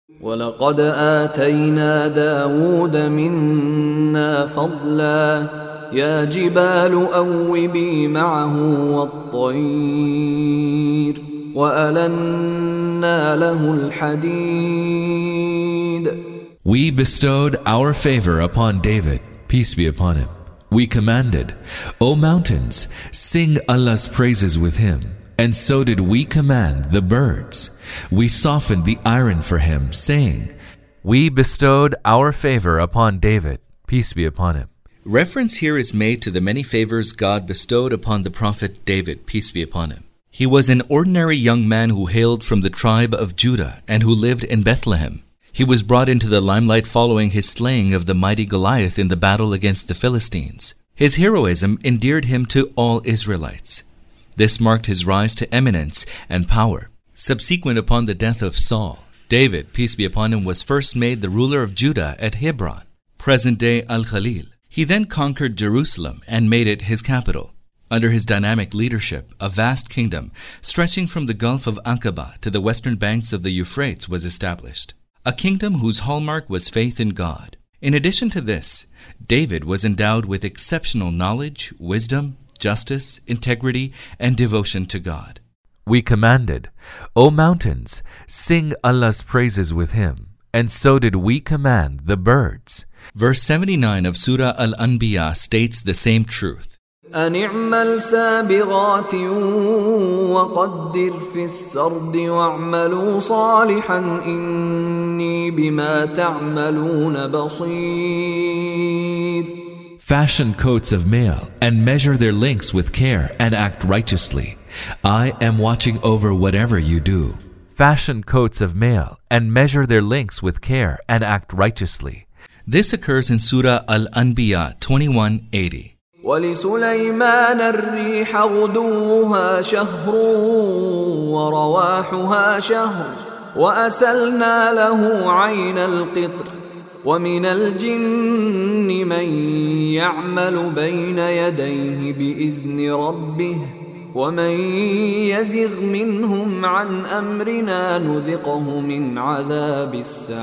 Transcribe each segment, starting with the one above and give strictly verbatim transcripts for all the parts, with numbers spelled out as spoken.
وَلَقَدْ آتَيْنَا دَاوُودَ مِنَّا فَضْلًا يَا جِبَالُ أَوِّبِي مَعَهُ وَالطَّيْرَ وَأَلَنَّا لَهُ الْحَدِيدَ. We bestowed our favor upon David, peace be upon him. We commanded, O mountains, sing Allah's praises with him. And so did we command the birds. We softened the iron for him, saying, We bestowed our favor upon David, peace be upon him. Reference here is made to the many favors God bestowed upon the Prophet David, peace be upon him. He was an ordinary young man who hailed from the tribe of Judah and who lived in Bethlehem. He was brought into the limelight following his slaying of the mighty Goliath in the battle against the Philistines. His heroism endeared him to all Israelites. This marked his rise to eminence and power. Subsequent upon the death of Saul, David, peace be upon him, was first made the ruler of Judah at Hebron, present-day Al-Khalil. He then conquered Jerusalem and made it his capital. Under his dynamic leadership, a vast kingdom, stretching from the Gulf of Aqaba to the western banks of the Euphrates, was established. A kingdom whose hallmark was faith in God. In addition to this, David was endowed with exceptional knowledge, wisdom, justice, integrity, and devotion to God. We commanded, O mountains, sing Allah's praises with him. And so did we command the birds. Verse seventy-nine of Surah Al-Anbiya states the same truth. أَنِ اعْمَلْ سَابِغَاتٍ وَقَدِّرْ فِي السَّرْدِ وَاعْمَلُوا صَالِحًا إِنِّي بِمَا تَعْمَلُونَ بَصِيرٌ. Fashion coats of mail and measure their links with care and act righteously. I am watching over whatever you do. Fashion coats of mail and measure their links with care and act righteously. This occurs in Surah Al-Anbiya twenty-one eighty. وَلِسُلَيْمَانَ الرِّيحَ غُدُوُّهَا شَهْرٌ وَرَوَاحُهَا شَهْرٌ وَأَسَلْنَا لَهُ عَيْنَ الْقِطْرِ وَمِنَ الْجِنِّ مَنْ يَعْمَلُ بَيْنَ يَدَيْهِ بِإِذْنِ رَبِّهِ وَمَنْ يَزِغْ مِنْهُمْ عَنْ أَمْرِنَا نُذِقْهُ مِنْ عَذَابِ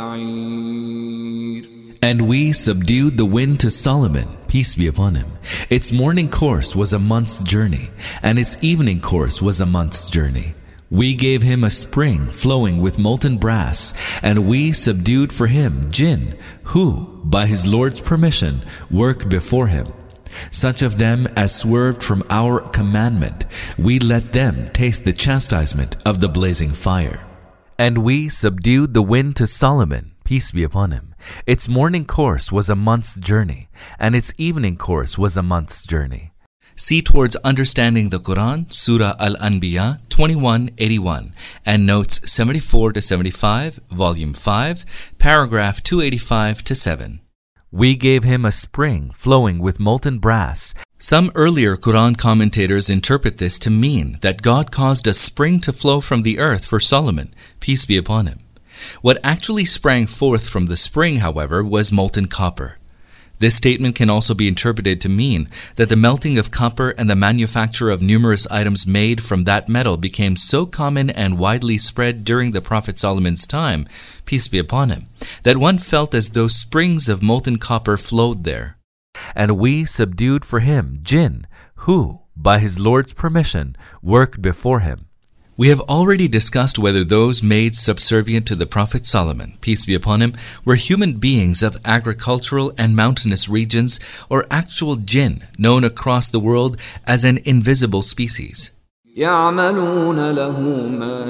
السَّعِيرِ. And we subdued the wind to Solomon, peace be upon him. Its morning course was a month's journey, and its evening course was a month's journey. We gave him a spring flowing with molten brass, and we subdued for him jinn, who, by his Lord's permission, worked before him. Such of them as swerved from our commandment, we let them taste the chastisement of the blazing fire. And we subdued the wind to Solomon, peace be upon him. Its morning course was a month's journey, and its evening course was a month's journey. See Towards Understanding the Quran, Surah Al-Anbiya twenty-one eighty-one, and notes seventy-four to seventy-five, Volume five, paragraph two eighty-five to seven. We gave him a spring flowing with molten brass. Some earlier Quran commentators interpret this to mean that God caused a spring to flow from the earth for Solomon, peace be upon him. What actually sprang forth from the spring, however, was molten copper. This statement can also be interpreted to mean that the melting of copper and the manufacture of numerous items made from that metal became so common and widely spread during the Prophet Solomon's time, peace be upon him, that one felt as though springs of molten copper flowed there. And we subdued for him jinn, who, by his Lord's permission, worked before him. We have already discussed whether those made subservient to the Prophet Solomon, peace be upon him, were human beings of agricultural and mountainous regions or actual jinn known across the world as an invisible species. يَعْمَلُونَ لَهُ مَا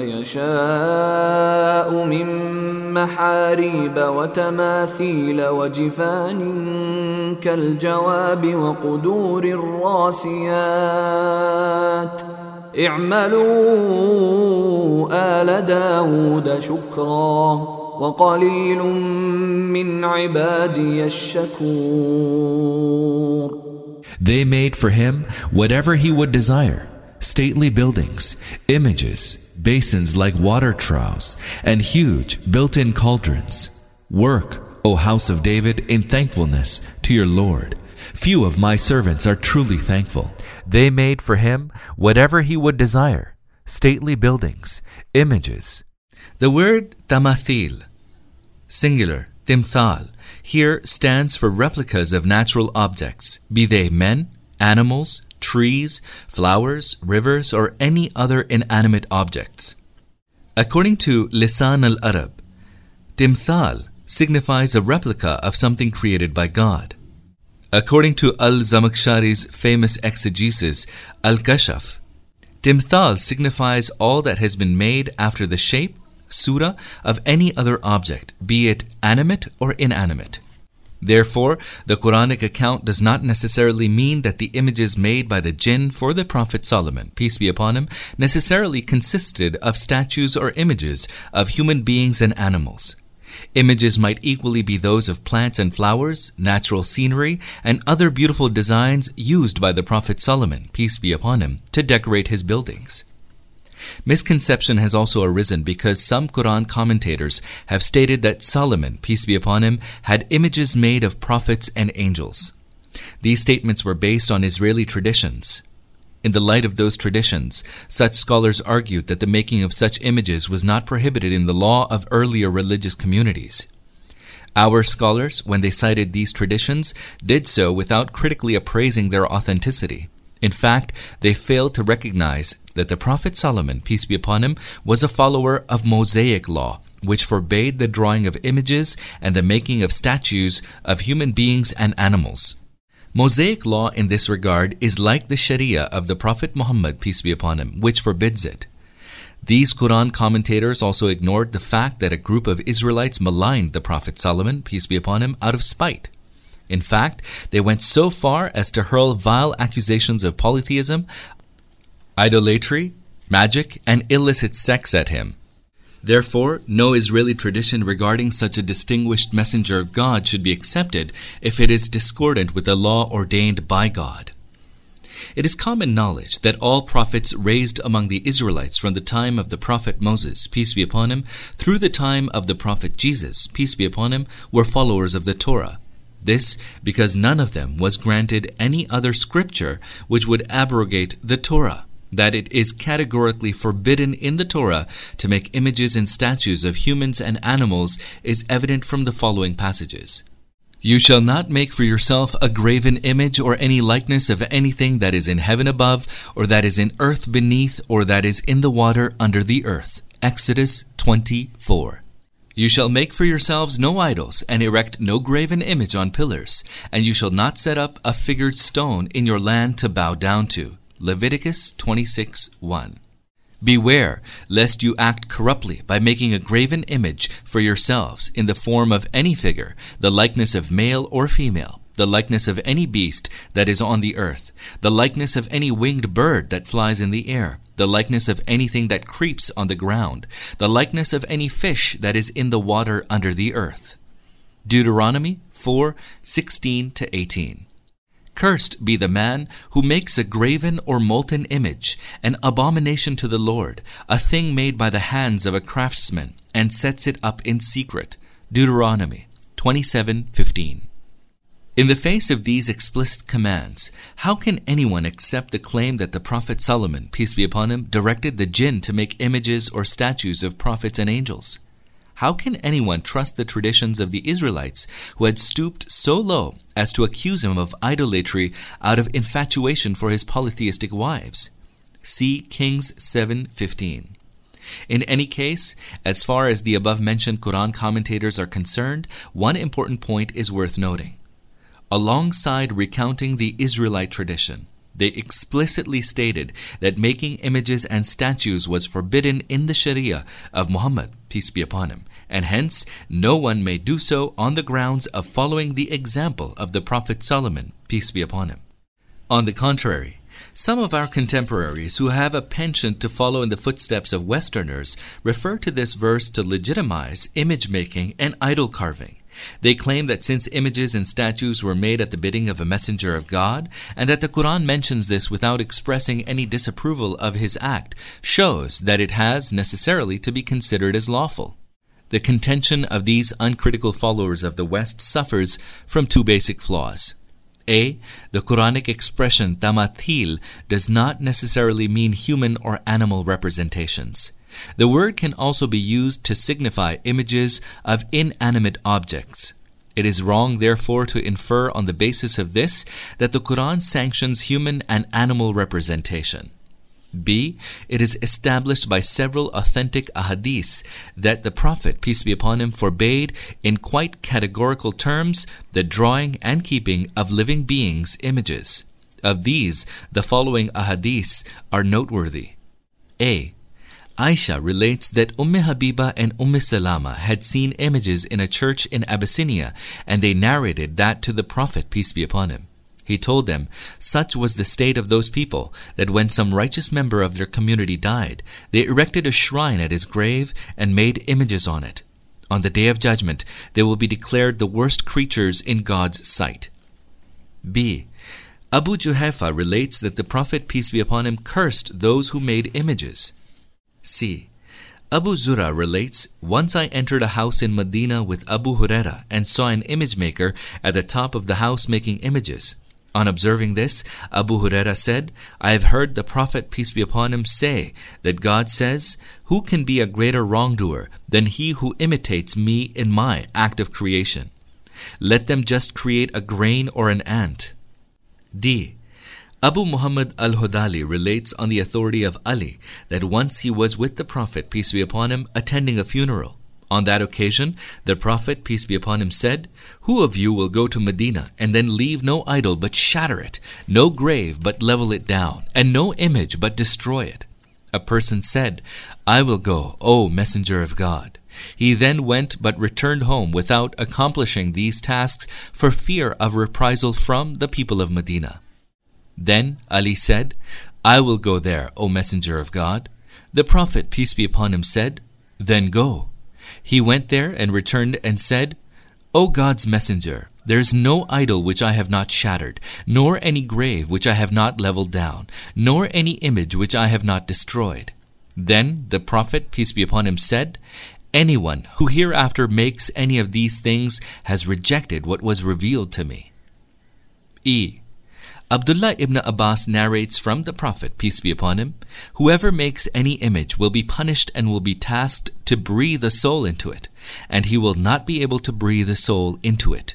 يَشَاءُ مِن مَّحَارِيبَ وَتَمَاثِيلَ وَجِفَانٍ كَالْجَوَابِ وَقُدُورٍ رَّاسِيَاتٍ اعملوا آل داود شكرا وقليل من عبادي الشكور. They made for him whatever he would desire, stately buildings, images, basins like water troughs, and huge built-in cauldrons. Work, O house of David, in thankfulness to your Lord. Few of my servants are truly thankful. They made for him whatever he would desire, stately buildings, images. The word tamathil, Singular, timthal, here stands for replicas of natural objects, be they men, animals, trees, flowers, rivers, or any other inanimate objects. According to Lisan al-Arab, timthal signifies a replica of something created by God. According to Al-Zamakhshari's famous exegesis, Al-Kashaf, timthal signifies all that has been made after the shape, surah, of any other object, be it animate or inanimate. Therefore, the Quranic account does not necessarily mean that the images made by the jinn for the Prophet Solomon, peace be upon him, necessarily consisted of statues or images of human beings and animals. Images might equally be those of plants and flowers, natural scenery, and other beautiful designs used by the Prophet Solomon, peace be upon him, to decorate his buildings. Misconception has also arisen because some Quran commentators have stated that Solomon, peace be upon him, had images made of prophets and angels. These statements were based on Israeli traditions. In the light of those traditions, such scholars argued that the making of such images was not prohibited in the law of earlier religious communities. Our scholars, when they cited these traditions, did so without critically appraising their authenticity. In fact, they failed to recognize that the Prophet Solomon, peace be upon him, was a follower of Mosaic law, which forbade the drawing of images and the making of statues of human beings and animals. Mosaic law in this regard is like the Sharia of the Prophet Muhammad, peace be upon him, which forbids it. These Quran commentators also ignored the fact that a group of Israelites maligned the Prophet Solomon, peace be upon him, out of spite. In fact, they went so far as to hurl vile accusations of polytheism, idolatry, magic, and illicit sex at him. Therefore, no Israeli tradition regarding such a distinguished messenger of God should be accepted if it is discordant with the law ordained by God. It is common knowledge that all prophets raised among the Israelites from the time of the prophet Moses, peace be upon him, through the time of the prophet Jesus, peace be upon him, were followers of the Torah. This because none of them was granted any other scripture which would abrogate the Torah, that it is categorically forbidden in the Torah to make images and statues of humans and animals is evident from the following passages. You shall not make for yourself a graven image or any likeness of anything that is in heaven above, or that is in earth beneath, or that is in the water under the earth. Exodus twenty-four. You shall make for yourselves no idols, and erect no graven image on pillars, and you shall not set up a figured stone in your land to bow down to. Leviticus twenty-six one. Beware, lest you act corruptly by making a graven image for yourselves in the form of any figure, the likeness of male or female, the likeness of any beast that is on the earth, the likeness of any winged bird that flies in the air, the likeness of anything that creeps on the ground, the likeness of any fish that is in the water under the earth. Deuteronomy four sixteen to eighteen. Cursed be the man who makes a graven or molten image, an abomination to the Lord, a thing made by the hands of a craftsman, and sets it up in secret. Deuteronomy twenty-seven fifteen. In the face of these explicit commands, how can anyone accept the claim that the Prophet Solomon, peace be upon him, directed the jinn to make images or statues of prophets and angels? How can anyone trust the traditions of the Israelites who had stooped so low as to accuse him of idolatry out of infatuation for his polytheistic wives? See Kings seven fifteen. In any case, as far as the above-mentioned Quran commentators are concerned, one important point is worth noting. Alongside recounting the Israelite tradition, they explicitly stated that making images and statues was forbidden in the Sharia of Muhammad, peace be upon him, and hence no one may do so on the grounds of following the example of the Prophet Solomon, peace be upon him. On the contrary, some of our contemporaries who have a penchant to follow in the footsteps of Westerners refer to this verse to legitimize image-making and idol carving. They claim that since images and statues were made at the bidding of a messenger of God, and that the Quran mentions this without expressing any disapproval of his act, shows that it has necessarily to be considered as lawful. The contention of these uncritical followers of the West suffers from two basic flaws. A. The Quranic expression tamathil does not necessarily mean human or animal representations. The word can also be used to signify images of inanimate objects. It is wrong, therefore, to infer on the basis of this that the Quran sanctions human and animal representation. B. It is established by several authentic ahadiths that the Prophet, peace be upon him, forbade in quite categorical terms the drawing and keeping of living beings' images. Of these, the following ahadiths are noteworthy. A. Aisha relates that Umm Habiba and Umm Salama had seen images in a church in Abyssinia, and they narrated that to the Prophet, peace be upon him. He told them, such was the state of those people, that when some righteous member of their community died, they erected a shrine at his grave and made images on it. On the Day of Judgment, they will be declared the worst creatures in God's sight. B. Abu Juhayfa relates that the Prophet, peace be upon him, cursed those who made images. C. Abu Zura relates, once I entered a house in Medina with Abu Huraira and saw an image maker at the top of the house making images. On observing this, Abu Huraira said, I have heard the Prophet, peace be upon him, say that God says, who can be a greater wrongdoer than he who imitates me in my act of creation? Let them just create a grain or an ant. D. Abu Muhammad al-Hudali relates on the authority of Ali that once he was with the Prophet, peace be upon him, attending a funeral. On that occasion, the Prophet, peace be upon him, said, who of you will go to Medina and then leave no idol but shatter it, no grave but level it down, and no image but destroy it? A person said, I will go, O Messenger of God. He then went but returned home without accomplishing these tasks for fear of reprisal from the people of Medina. Then Ali said, I will go there, O Messenger of God. The Prophet, peace be upon him, said, then go. He went there and returned and said, O God's Messenger, there is no idol which I have not shattered, nor any grave which I have not leveled down, nor any image which I have not destroyed. Then the Prophet, peace be upon him, said, anyone who hereafter makes any of these things has rejected what was revealed to me. E. Abdullah ibn Abbas narrates from the Prophet, peace be upon him, whoever makes any image will be punished and will be tasked to breathe a soul into it, and he will not be able to breathe a soul into it.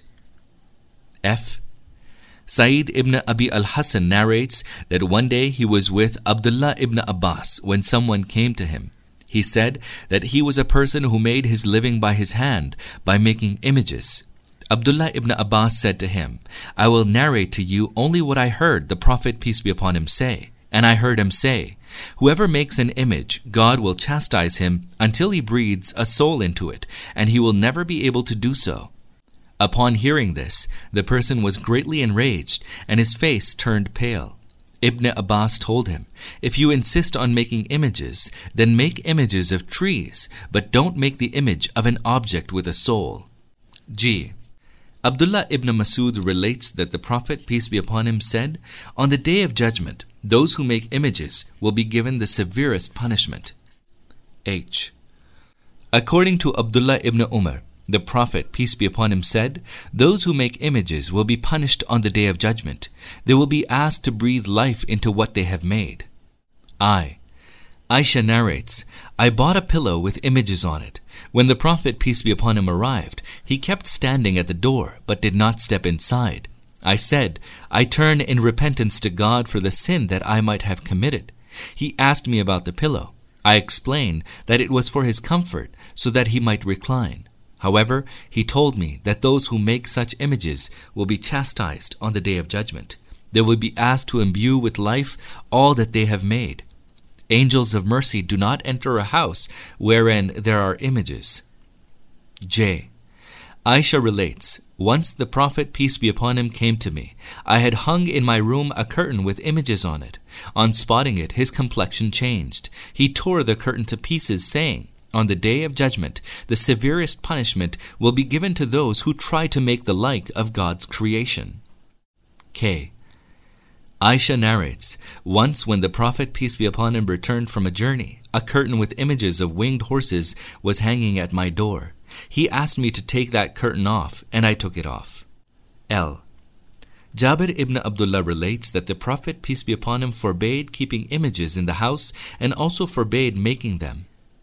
F. Sa'id ibn Abi al-Hasan narrates that one day he was with Abdullah ibn Abbas when someone came to him. He said that he was a person who made his living by his hand by making images. Abdullah ibn Abbas said to him, I will narrate to you only what I heard the Prophet, peace be upon him, say. And I heard him say, whoever makes an image, God will chastise him until he breathes a soul into it, and he will never be able to do so. Upon hearing this, the person was greatly enraged, and his face turned pale. Ibn Abbas told him, if you insist on making images, then make images of trees, but don't make the image of an object with a soul. G. Abdullah ibn Masud relates that the Prophet, peace be upon him, said, on the Day of Judgment, those who make images will be given the severest punishment. H. According to Abdullah ibn Umar, the Prophet, peace be upon him, said, those who make images will be punished on the Day of Judgment. They will be asked to breathe life into what they have made. I. Aisha narrates, I bought a pillow with images on it. When the Prophet, peace be upon him, arrived, he kept standing at the door, but did not step inside. I said, I turn in repentance to God for the sin that I might have committed. He asked me about the pillow. I explained that it was for his comfort, so that he might recline. However, he told me that those who make such images will be chastised on the Day of Judgment. They will be asked to imbue with life all that they have made. Angels of mercy do not enter a house wherein there are images. J. Aisha relates, once the Prophet, peace be upon him, came to me. I had hung in my room a curtain with images on it. On spotting it, his complexion changed. He tore the curtain to pieces, saying, on the Day of Judgment, the severest punishment will be given to those who try to make the like of God's creation. K. Aisha narrates, once when the Prophet, peace be upon him, returned from a journey, a curtain with images of winged horses was hanging at my door. He asked me to take that curtain off, and I took it off. L. Jabir ibn Abdullah relates that the Prophet, peace be upon him, forbade keeping images in the house and also forbade making them.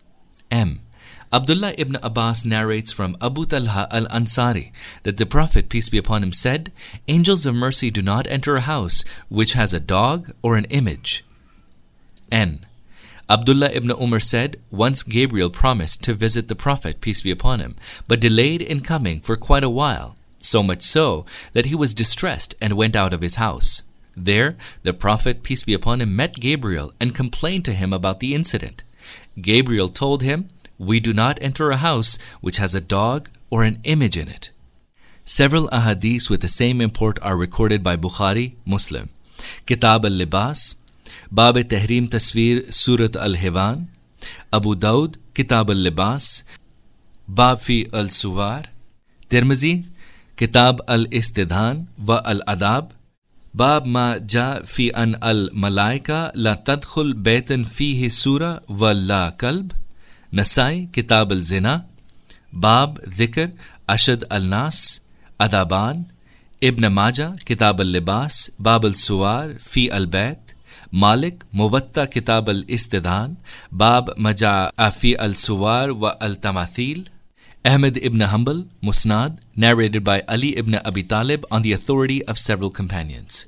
M. Abdullah ibn Abbas narrates from Abu Talha al-Ansari that the Prophet, peace be upon him, said, "Angels of mercy do not enter a house which has a dog or an image." N. Abdullah ibn Umar said, once Gabriel promised to visit the Prophet, peace be upon him, but delayed in coming for quite a while, so much so that he was distressed and went out of his house. There, the Prophet, peace be upon him, met Gabriel and complained to him about the incident. Gabriel told him, "We do not enter a house which has a dog or an image in it." Several ahadith with the same import are recorded by Bukhari, Muslim. Kitab al-Libas, Bab Tahrim Tasveer Surat al-Hivan, Abu Dawud, Kitab al-Libas, Bab Fi al-Suwar, Tirmizi, Kitab al-Istidhan wa al-Adab, Bab Ma Ja Fi An al-Malaika La Tadkhul Baytan Fihi Surah wa La Kalb, Nasai, Kitab al-Zina, Bab Dhikr Ashad al-Nas, Adaban, Ibn Majah, Kitab al-Libas, Bab al-Suwar Fi al-Bayt, Malik, Muwatta, Kitab al-Istidhan, Bab Maja'a Fi al-Suwar wa al-Tamathil, Ahmad ibn Hanbal, Musnad, narrated by Ali ibn Abi Talib on the authority of several companions.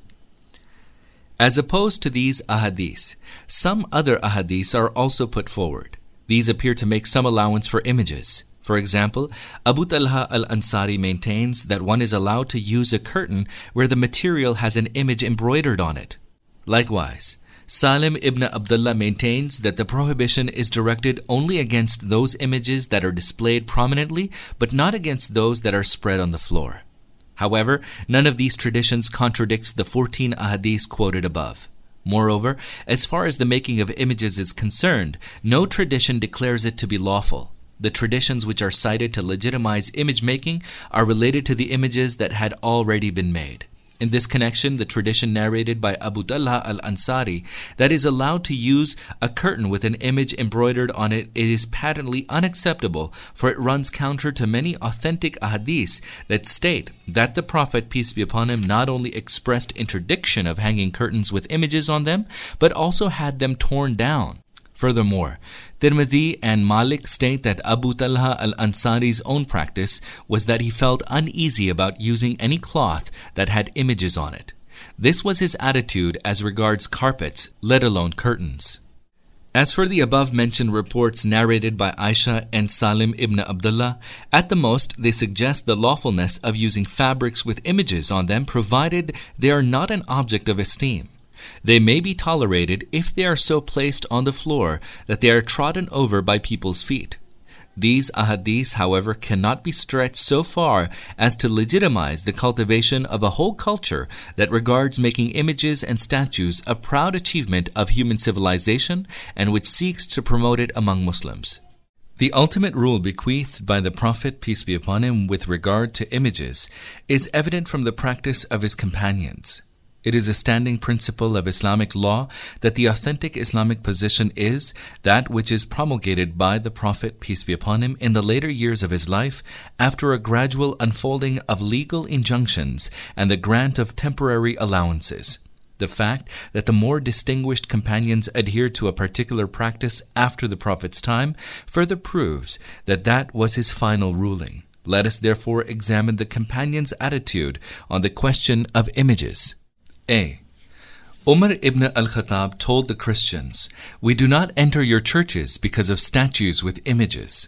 As opposed to these ahadith, some other ahadith are also put forward. These appear to make some allowance for images. For example, Abu Talha al-Ansari maintains that one is allowed to use a curtain where the material has an image embroidered on it. Likewise, Salim ibn Abdullah maintains that the prohibition is directed only against those images that are displayed prominently, but not against those that are spread on the floor. However, none of these traditions contradicts the fourteen ahadith quoted above. Moreover, as far as the making of images is concerned, no tradition declares it to be lawful. The traditions which are cited to legitimize image making are related to the images that had already been made. In this connection, the tradition narrated by Abu Talha al-Ansari that is allowed to use a curtain with an image embroidered on it, it is patently unacceptable, for it runs counter to many authentic ahadiths that state that the Prophet, peace be upon him, not only expressed interdiction of hanging curtains with images on them, but also had them torn down. Furthermore, Tirmidhi and Malik state that Abu Talha al-Ansari's own practice was that he felt uneasy about using any cloth that had images on it. This was his attitude as regards carpets, let alone curtains. As for the above-mentioned reports narrated by Aisha and Salim ibn Abdullah, at the most they suggest the lawfulness of using fabrics with images on them provided they are not an object of esteem. They may be tolerated if they are so placed on the floor that they are trodden over by people's feet. These ahadiths, however, cannot be stretched so far as to legitimize the cultivation of a whole culture that regards making images and statues a proud achievement of human civilization and which seeks to promote it among Muslims. The ultimate rule bequeathed by the Prophet, peace be upon him, with regard to images is evident from the practice of his companions. It is a standing principle of Islamic law that the authentic Islamic position is that which is promulgated by the Prophet, peace be upon him, in the later years of his life after a gradual unfolding of legal injunctions and the grant of temporary allowances. The fact that the more distinguished companions adhered to a particular practice after the Prophet's time further proves that that was his final ruling. Let us therefore examine the companions' attitude on the question of images. A. Umar ibn al-Khattab told the Christians, "We do not enter your churches because of statues with images."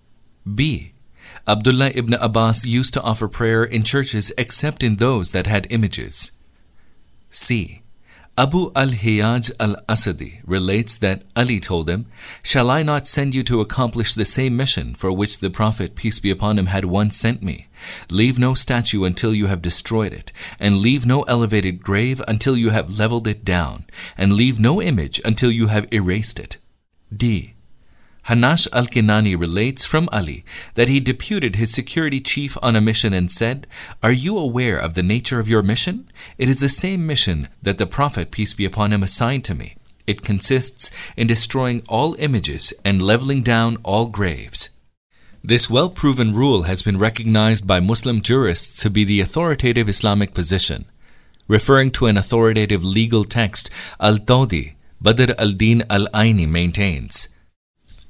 B. Abdullah ibn Abbas used to offer prayer in churches except in those that had images. C. Abu al-Hiyaj al-Asadi relates that Ali told him, "Shall I not send you to accomplish the same mission for which the Prophet, peace be upon him, had once sent me? Leave no statue until you have destroyed it, and leave no elevated grave until you have leveled it down, and leave no image until you have erased it." D. Hanash al-Kinani relates from Ali that he deputed his security chief on a mission and said, "Are you aware of the nature of your mission? It is the same mission that the Prophet, peace be upon him, assigned to me. It consists in destroying all images and leveling down all graves." This well-proven rule has been recognized by Muslim jurists to be the authoritative Islamic position. Referring to an authoritative legal text, Al-Tawdi, Badr al-Din al-Aini maintains,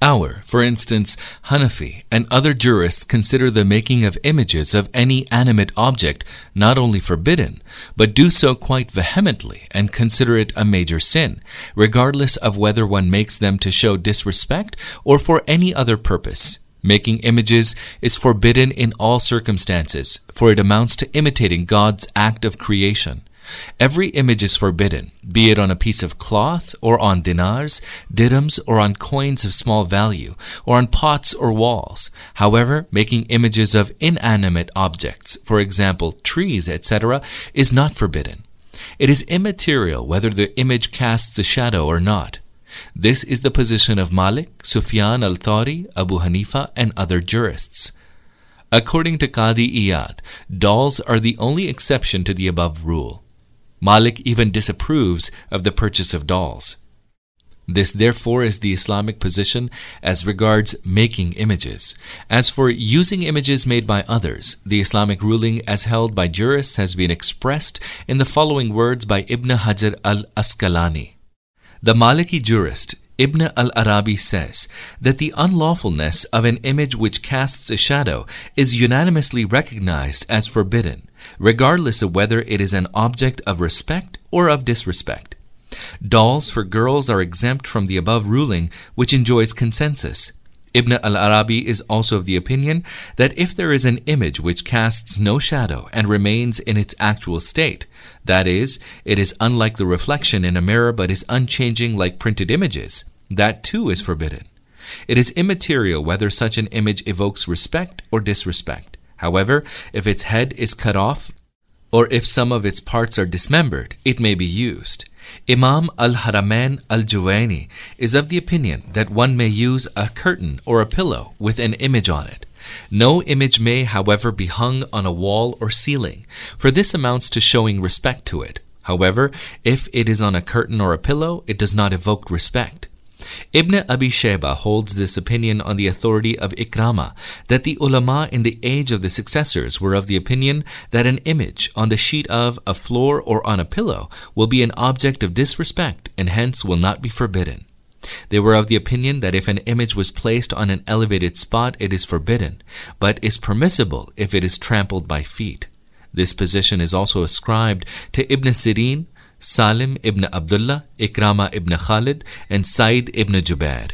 Our, for instance, Hanafi and other jurists consider the making of images of any animate object not only forbidden, but do so quite vehemently and consider it a major sin, regardless of whether one makes them to show disrespect or for any other purpose. Making images is forbidden in all circumstances, for it amounts to imitating God's act of creation. Every image is forbidden, be it on a piece of cloth, or on dinars, dirhams, or on coins of small value, or on pots or walls. However, making images of inanimate objects, for example, trees, et cetera, is not forbidden. It is immaterial whether the image casts a shadow or not. This is the position of Malik, Sufyan al-Thawri, Abu Hanifa, and other jurists. According to Qadi Iyad, dolls are the only exception to the above rule. Malik even disapproves of the purchase of dolls. This therefore is the Islamic position as regards making images. As for using images made by others, the Islamic ruling as held by jurists has been expressed in the following words by Ibn Hajar al-Asqalani. The Maliki jurist Ibn al-Arabi says that the unlawfulness of an image which casts a shadow is unanimously recognized as forbidden, regardless of whether it is an object of respect or of disrespect. Dolls for girls are exempt from the above ruling, which enjoys consensus. Ibn al-Arabi is also of the opinion that if there is an image which casts no shadow and remains in its actual state, that is, it is unlike the reflection in a mirror but is unchanging like printed images, that too is forbidden. It is immaterial whether such an image evokes respect or disrespect. However, if its head is cut off, or if some of its parts are dismembered, it may be used. Imam al-Haramain al-Juwayni is of the opinion that one may use a curtain or a pillow with an image on it. No image may, however, be hung on a wall or ceiling, for this amounts to showing respect to it. However, if it is on a curtain or a pillow, it does not evoke respect. Ibn Abi Shayba holds this opinion on the authority of Ikrama, that the ulama in the age of the successors were of the opinion that an image on the sheet of a floor or on a pillow will be an object of disrespect and hence will not be forbidden. They were of the opinion that if an image was placed on an elevated spot, it is forbidden, but is permissible if it is trampled by feet. This position is also ascribed to Ibn Sirin, Salim ibn Abdullah, Ikrama ibn Khalid, and Said ibn Jubair.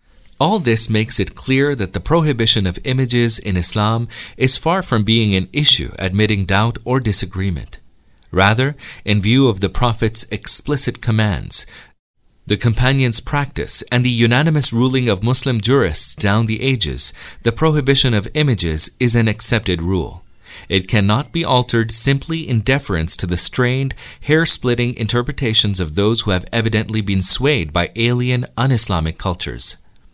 All this makes it clear that the prohibition of images in Islam is far from being an issue admitting doubt or disagreement. Rather, in view of the Prophet's explicit commands, the companions' practice, and the unanimous ruling of Muslim jurists down the ages, the prohibition of images is an accepted rule. It cannot be altered simply in deference to the strained, hair-splitting interpretations of those who have evidently been swayed by alien, un-Islamic cultures.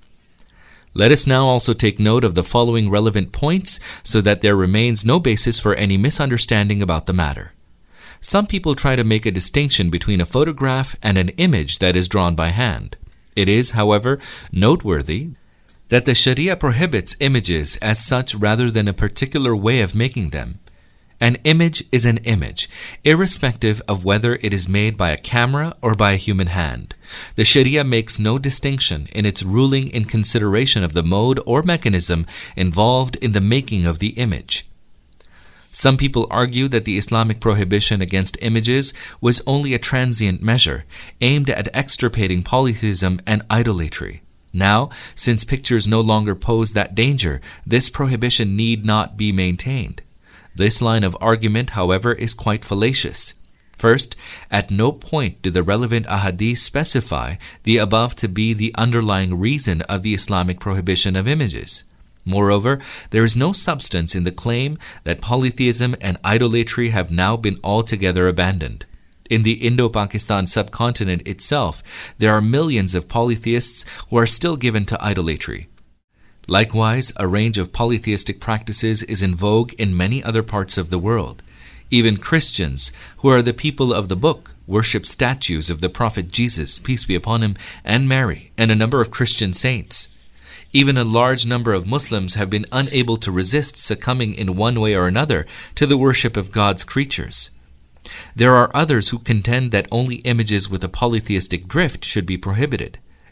Let us now also take note of the following relevant points so that there remains no basis for any misunderstanding about the matter. Some people try to make a distinction between a photograph and an image that is drawn by hand. It is, however, noteworthy that the Sharia prohibits images as such rather than a particular way of making them. An image is an image, irrespective of whether it is made by a camera or by a human hand. The Sharia makes no distinction in its ruling in consideration of the mode or mechanism involved in the making of the image. Some people argue that the Islamic prohibition against images was only a transient measure aimed at extirpating polytheism and idolatry. Now, since pictures no longer pose that danger, this prohibition need not be maintained. This line of argument, however, is quite fallacious. First, at no point do the relevant ahadith specify the above to be the underlying reason of the Islamic prohibition of images. Moreover, there is no substance in the claim that polytheism and idolatry have now been altogether abandoned. In the Indo-Pakistan subcontinent itself, there are millions of polytheists who are still given to idolatry. Likewise, a range of polytheistic practices is in vogue in many other parts of the world. Even Christians, who are the people of the book, worship statues of the Prophet Jesus, peace be upon him, and Mary, and a number of Christian saints. Even a large number of Muslims have been unable to resist succumbing in one way or another to the worship of God's creatures. There are others who contend that only images with a polytheistic drift should be prohibited.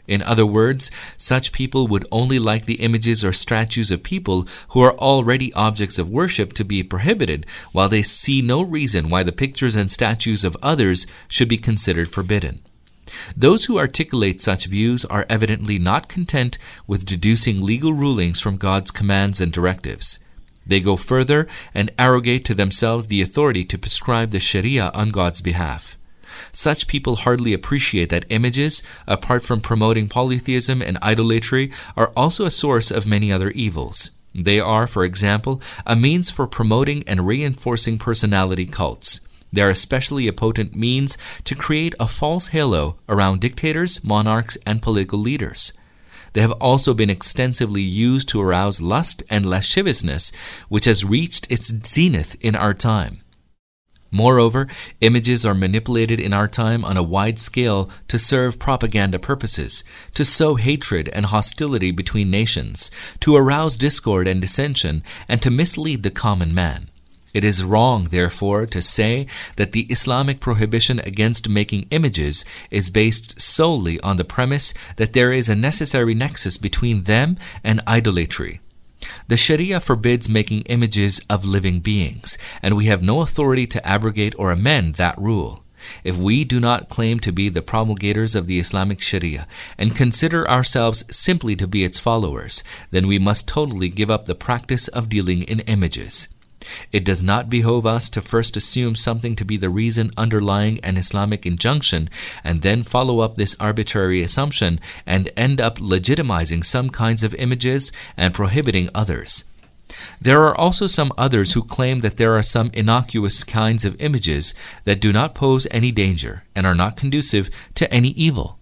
In other words, such people would only like the images or statues of people who are already objects of worship to be prohibited, while they see no reason why the pictures and statues of others should be considered forbidden. Those who articulate such views are evidently not content with deducing legal rulings from God's commands and directives. They go further and arrogate to themselves the authority to prescribe the Sharia on God's behalf. Such people hardly appreciate that images, apart from promoting polytheism and idolatry, are also a source of many other evils. They are, for example, a means for promoting and reinforcing personality cults. They are especially a potent means to create a false halo around dictators, monarchs, and political leaders. They have also been extensively used to arouse lust and lasciviousness, which has reached its zenith in our time. Moreover, images are manipulated in our time on a wide scale to serve propaganda purposes, to sow hatred and hostility between nations, to arouse discord and dissension, and to mislead the common man. It is wrong, therefore, to say that the Islamic prohibition against making images is based solely on the premise that there is a necessary nexus between them and idolatry. The Sharia forbids making images of living beings, and we have no authority to abrogate or amend that rule. If we do not claim to be the promulgators of the Islamic Sharia and consider ourselves simply to be its followers, then we must totally give up the practice of dealing in images. It does not behove us to first assume something to be the reason underlying an Islamic injunction and then follow up this arbitrary assumption and end up legitimizing some kinds of images and prohibiting others. There are also some others who claim that there are some innocuous kinds of images that do not pose any danger and are not conducive to any evil.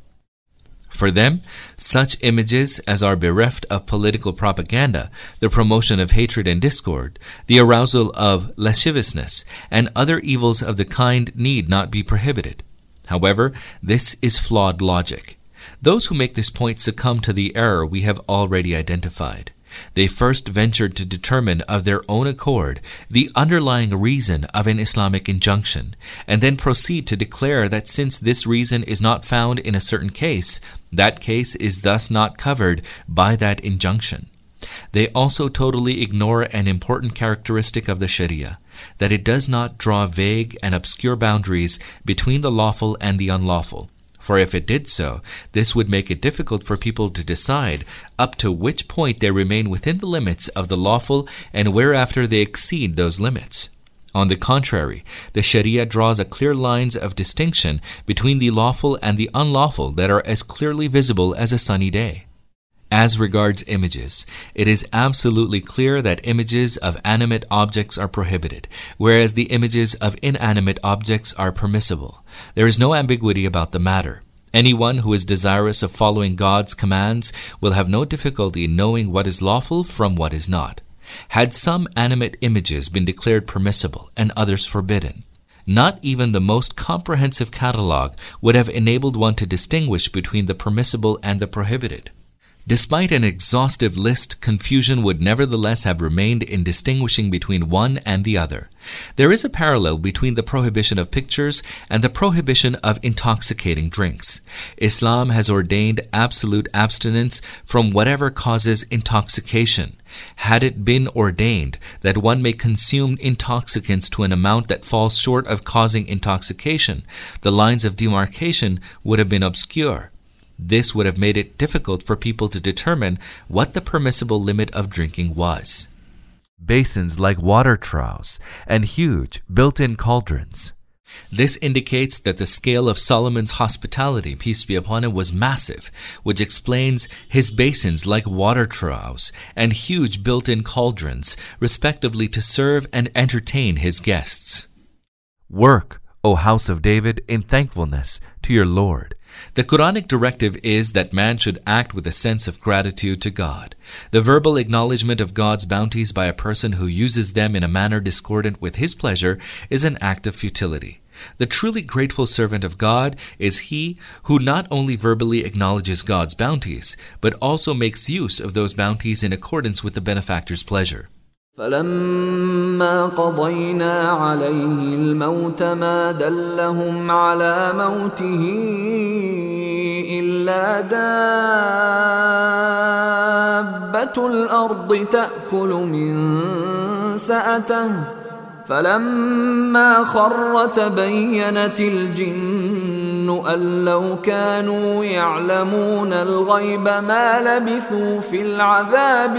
For them, such images as are bereft of political propaganda, the promotion of hatred and discord, the arousal of lasciviousness, and other evils of the kind need not be prohibited. However, this is flawed logic. Those who make this point succumb to the error we have already identified. They first ventured to determine of their own accord the underlying reason of an Islamic injunction, and then proceed to declare that since this reason is not found in a certain case, that case is thus not covered by that injunction. They also totally ignore an important characteristic of the Sharia, that it does not draw vague and obscure boundaries between the lawful and the unlawful. For if it did so, this would make it difficult for people to decide up to which point they remain within the limits of the lawful and whereafter they exceed those limits. On the contrary, the Sharia draws a clear lines of distinction between the lawful and the unlawful that are as clearly visible as a sunny day. As regards images, it is absolutely clear that images of animate objects are prohibited, whereas the images of inanimate objects are permissible. There is no ambiguity about the matter. Anyone who is desirous of following God's commands will have no difficulty in knowing what is lawful from what is not. Had some animate images been declared permissible and others forbidden, not even the most comprehensive catalogue would have enabled one to distinguish between the permissible and the prohibited. Despite an exhaustive list, confusion would nevertheless have remained in distinguishing between one and the other. There is a parallel between the prohibition of pictures and the prohibition of intoxicating drinks. Islam has ordained absolute abstinence from whatever causes intoxication. Had it been ordained that one may consume intoxicants to an amount that falls short of causing intoxication, the lines of demarcation would have been obscure. This would have made it difficult for people to determine what the permissible limit of drinking was. Basins like water troughs and huge built-in cauldrons. This indicates that the scale of Solomon's hospitality, peace be upon him, was massive, which explains his basins like water troughs and huge built-in cauldrons, respectively, to serve and entertain his guests. Work, O house of David, in thankfulness to your Lord. The Quranic directive is that man should act with a sense of gratitude to God. The verbal acknowledgement of God's bounties by a person who uses them in a manner discordant with his pleasure is an act of futility. The truly grateful servant of God is he who not only verbally acknowledges God's bounties, but also makes use of those bounties in accordance with the benefactor's pleasure. فلما قضينا عليه الموت ما دلهم على موته إلا إلا دابة الأرض تأكل من سأته فلما خر تبينت الجن أن لو كانوا يعلمون الغيب ما لبثوا في العذاب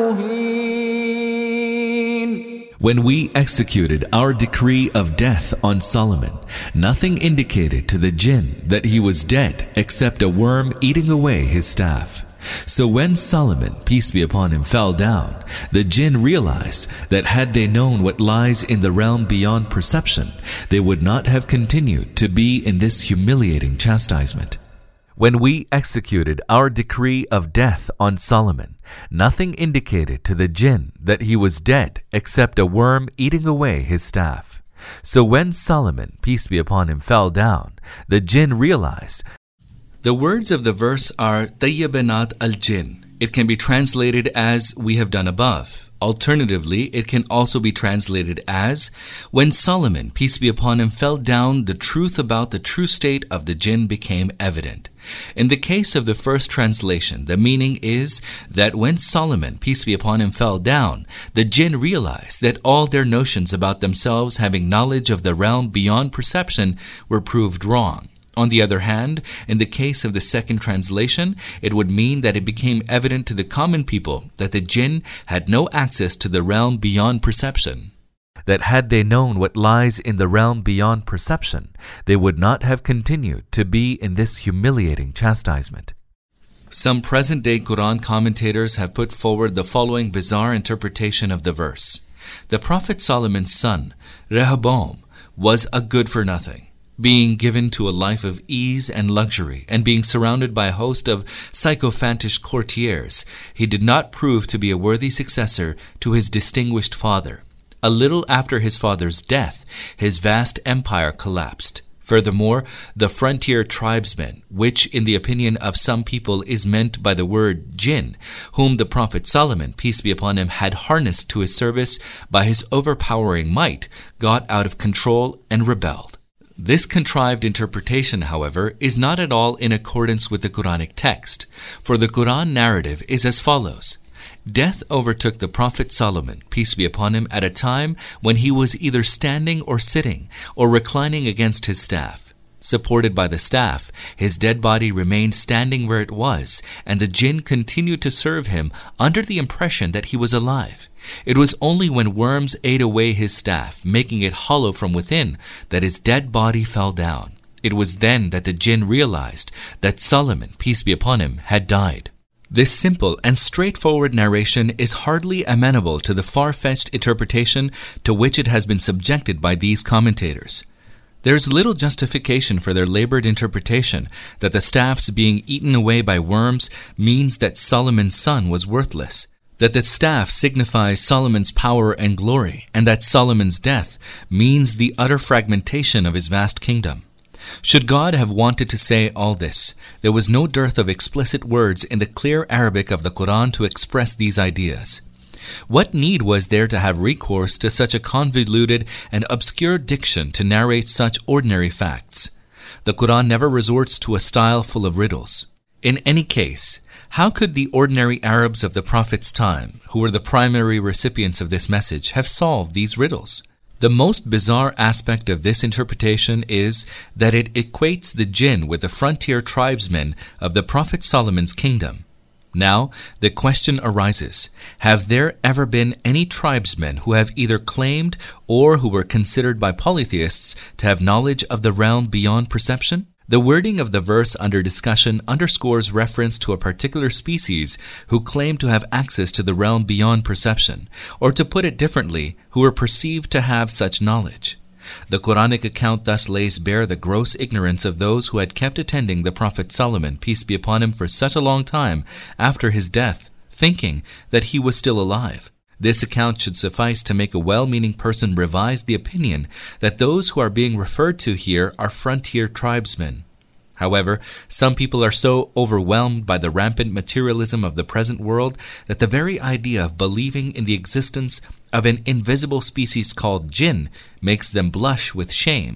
المهين. When we executed our decree of death on Solomon, nothing indicated to the jinn that he was dead except a worm eating away his staff. So when Solomon, peace be upon him, fell down, the jinn realized that had they known what lies in the realm beyond perception, they would not have continued to be in this humiliating chastisement. When we executed our decree of death on Solomon, nothing indicated to the jinn that he was dead except a worm eating away his staff. So when Solomon, peace be upon him, fell down, the jinn realized. The words of the verse are Tayyibanat al-Jinn. It can be translated as we have done above. Alternatively, it can also be translated as when Solomon, peace be upon him, fell down, the truth about the true state of the jinn became evident. In the case of the first translation, the meaning is that when Solomon, peace be upon him, fell down, the jinn realized that all their notions about themselves having knowledge of the realm beyond perception were proved wrong. On the other hand, in the case of the second translation, it would mean that it became evident to the common people that the jinn had no access to the realm beyond perception. That had they known what lies in the realm beyond perception, they would not have continued to be in this humiliating chastisement. Some present-day Quran commentators have put forward the following bizarre interpretation of the verse. The Prophet Solomon's son, Rehoboam, was a good-for-nothing. Being given to a life of ease and luxury and being surrounded by a host of sycophantish courtiers, he did not prove to be a worthy successor to his distinguished father. A little after his father's death, his vast empire collapsed. Furthermore, the frontier tribesmen, which in the opinion of some people is meant by the word jinn, whom the Prophet Solomon, peace be upon him, had harnessed to his service by his overpowering might, got out of control and rebelled. This contrived interpretation, however, is not at all in accordance with the Quranic text, for the Quran narrative is as follows. Death overtook the Prophet Solomon, peace be upon him, at a time when he was either standing or sitting or reclining against his staff. Supported by the staff, his dead body remained standing where it was, and the jinn continued to serve him under the impression that he was alive. It was only when worms ate away his staff, making it hollow from within, that his dead body fell down. It was then that the jinn realized that Solomon, peace be upon him, had died. This simple and straightforward narration is hardly amenable to the far-fetched interpretation to which it has been subjected by these commentators. There is little justification for their labored interpretation that the staffs being eaten away by worms means that Solomon's son was worthless, that the staff signifies Solomon's power and glory, and that Solomon's death means the utter fragmentation of his vast kingdom. Should God have wanted to say all this, there was no dearth of explicit words in the clear Arabic of the Quran to express these ideas. What need was there to have recourse to such a convoluted and obscure diction to narrate such ordinary facts? The Quran never resorts to a style full of riddles. In any case, how could the ordinary Arabs of the Prophet's time, who were the primary recipients of this message, have solved these riddles? The most bizarre aspect of this interpretation is that it equates the jinn with the frontier tribesmen of the Prophet Solomon's kingdom. Now, the question arises, have there ever been any tribesmen who have either claimed or who were considered by polytheists to have knowledge of the realm beyond perception? The wording of the verse under discussion underscores reference to a particular species who claim to have access to the realm beyond perception, or to put it differently, who are perceived to have such knowledge. The Quranic account thus lays bare the gross ignorance of those who had kept attending the Prophet Solomon, peace be upon him, for such a long time after his death, thinking that he was still alive. This account should suffice to make a well-meaning person revise the opinion that those who are being referred to here are frontier tribesmen. However, some people are so overwhelmed by the rampant materialism of the present world that the very idea of believing in the existence of an invisible species called jinn makes them blush with shame.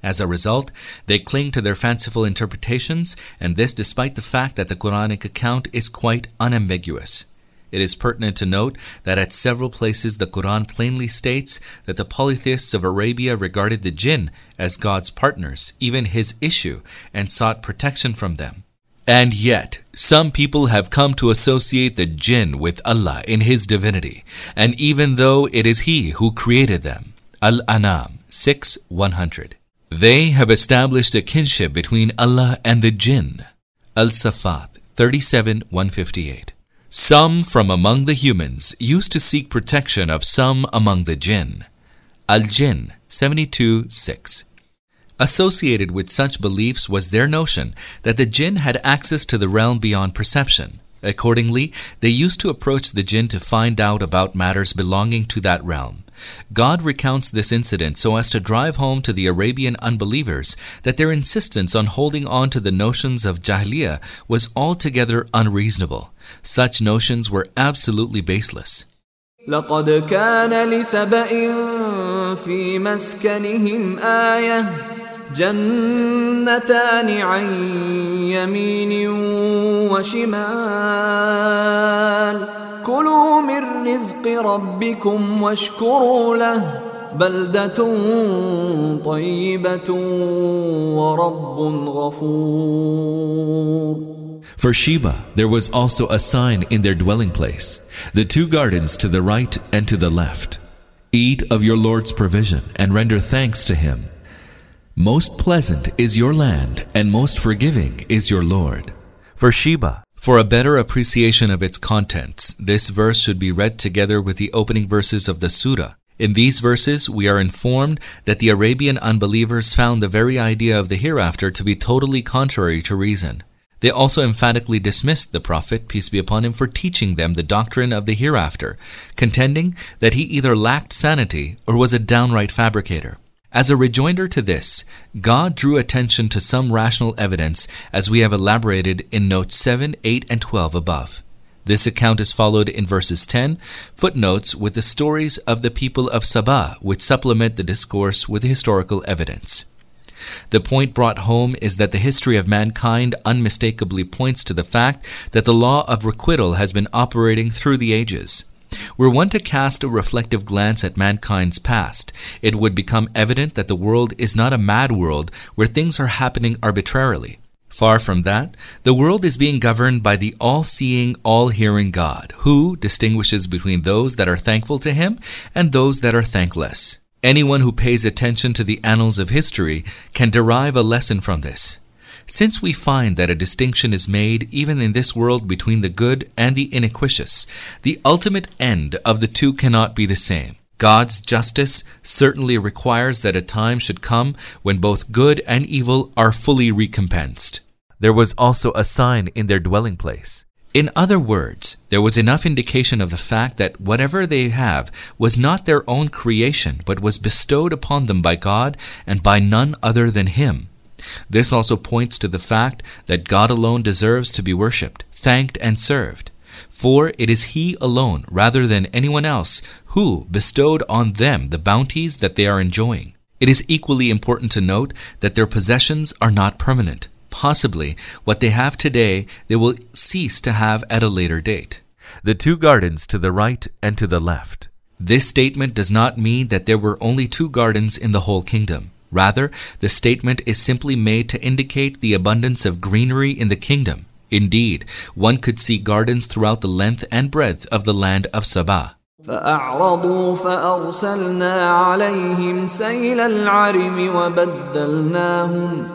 As a result, they cling to their fanciful interpretations, and this despite the fact that the Quranic account is quite unambiguous. It is pertinent to note that at several places the Quran plainly states that the polytheists of Arabia regarded the jinn as God's partners, even his issue, and sought protection from them. And yet, some people have come to associate the jinn with Allah in his divinity, and even though it is he who created them. Al-An'am six one hundred. They have established a kinship between Allah and the jinn. Al-Safat thirty-seven one fifty-eight. Some from among the humans used to seek protection of some among the jinn. Al-Jinn seventy-two six. Associated with such beliefs was their notion that the jinn had access to the realm beyond perception. Accordingly, they used to approach the jinn to find out about matters belonging to that realm. God recounts this incident so as to drive home to the Arabian unbelievers that their insistence on holding on to the notions of Jahiliyyah was altogether unreasonable. Such notions were absolutely baseless. لقد كان لسبإ في مسكنهم آية جنتان عن يمين وشمال كلوا من رزق ربكم واشكروا له بلدة طيبة ورب غفور. For Sheba, there was also a sign in their dwelling place, the two gardens to the right and to the left. Eat of your Lord's provision and render thanks to him. Most pleasant is your land and most forgiving is your Lord. For Sheba, for a better appreciation of its contents, this verse should be read together with the opening verses of the surah. In these verses, we are informed that the Arabian unbelievers found the very idea of the hereafter to be totally contrary to reason. They also emphatically dismissed the Prophet, peace be upon him, for teaching them the doctrine of the hereafter, contending that he either lacked sanity or was a downright fabricator. As a rejoinder to this, God drew attention to some rational evidence as we have elaborated in notes seven, eight, and twelve above. This account is followed in verses ten, footnotes with the stories of the people of Sabah, which supplement the discourse with historical evidence. The point brought home is that the history of mankind unmistakably points to the fact that the law of requital has been operating through the ages. Were one to cast a reflective glance at mankind's past, it would become evident that the world is not a mad world where things are happening arbitrarily. Far from that, the world is being governed by the all-seeing, all-hearing God, who distinguishes between those that are thankful to him and those that are thankless. Anyone who pays attention to the annals of history can derive a lesson from this. Since we find that a distinction is made even in this world between the good and the iniquitous, the ultimate end of the two cannot be the same. God's justice certainly requires that a time should come when both good and evil are fully recompensed. There was also a sign in their dwelling place. In other words, there was enough indication of the fact that whatever they have was not their own creation, but was bestowed upon them by God and by none other than him. This also points to the fact that God alone deserves to be worshipped, thanked, and served. For it is he alone, rather than anyone else, who bestowed on them the bounties that they are enjoying. It is equally important to note that their possessions are not permanent. Possibly, what they have today, they will cease to have at a later date. The two gardens to the right and to the left. This statement does not mean that there were only two gardens in the whole kingdom. Rather, the statement is simply made to indicate the abundance of greenery in the kingdom. Indeed, one could see gardens throughout the length and breadth of the land of Sabah. فأعرضوا فأرسلنا عليهم سيل العرم وبدلناهم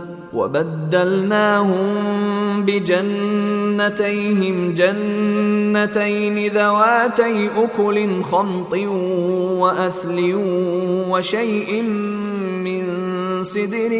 وبدلناهم بجنتيهم جنتين ذواتي أكل خمط وأثل وشيء من سدر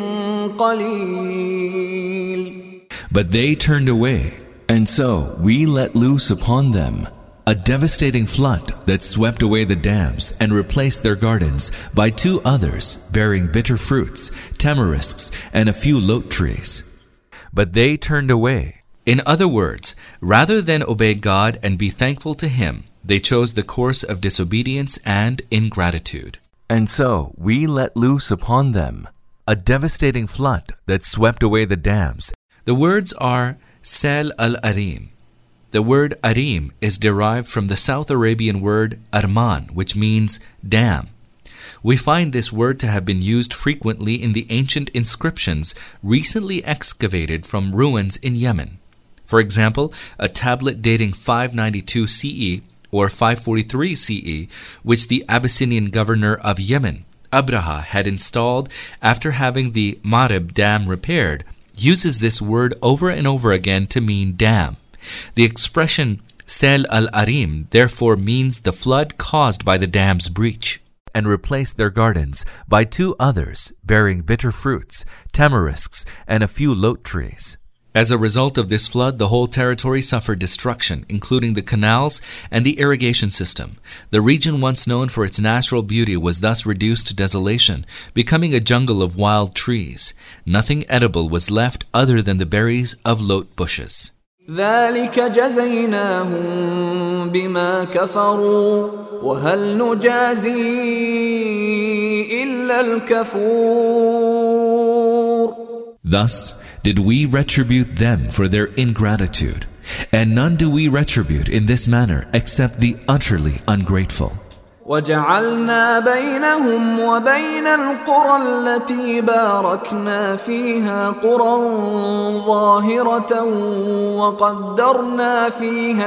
قليل. But they turned away, and so we let loose upon them a devastating flood that swept away the dams and replaced their gardens by two others bearing bitter fruits, tamarisks, and a few lote trees. But they turned away. In other words, rather than obey God and be thankful to him, they chose the course of disobedience and ingratitude. And so we let loose upon them a devastating flood that swept away the dams. The words are Sel al-Arim. The word Arim is derived from the South Arabian word Arman, which means dam. We find this word to have been used frequently in the ancient inscriptions recently excavated from ruins in Yemen. For example, a tablet dating five ninety-two C E or five forty-three C E, which the Abyssinian governor of Yemen, Abraha, had installed after having the Marib Dam repaired, uses this word over and over again to mean dam. The expression Sel al-Arim therefore means the flood caused by the dam's breach. And replaced their gardens by two others bearing bitter fruits, tamarisks, and a few lot trees. As a result of this flood, the whole territory suffered destruction, including the canals and the irrigation system. The region once known for its natural beauty was thus reduced to desolation, becoming a jungle of wild trees. Nothing edible was left other than the berries of lot bushes. ذلك جزيناهم بما كفروا وهل نجازي إلا الكفور. Thus did we retribute them for their ingratitude, and none do we retribute in this manner except the utterly ungrateful. وجعلنا بينهم وبين القرى التي باركنا فيها قرى ظاهرة وقدرنا فيها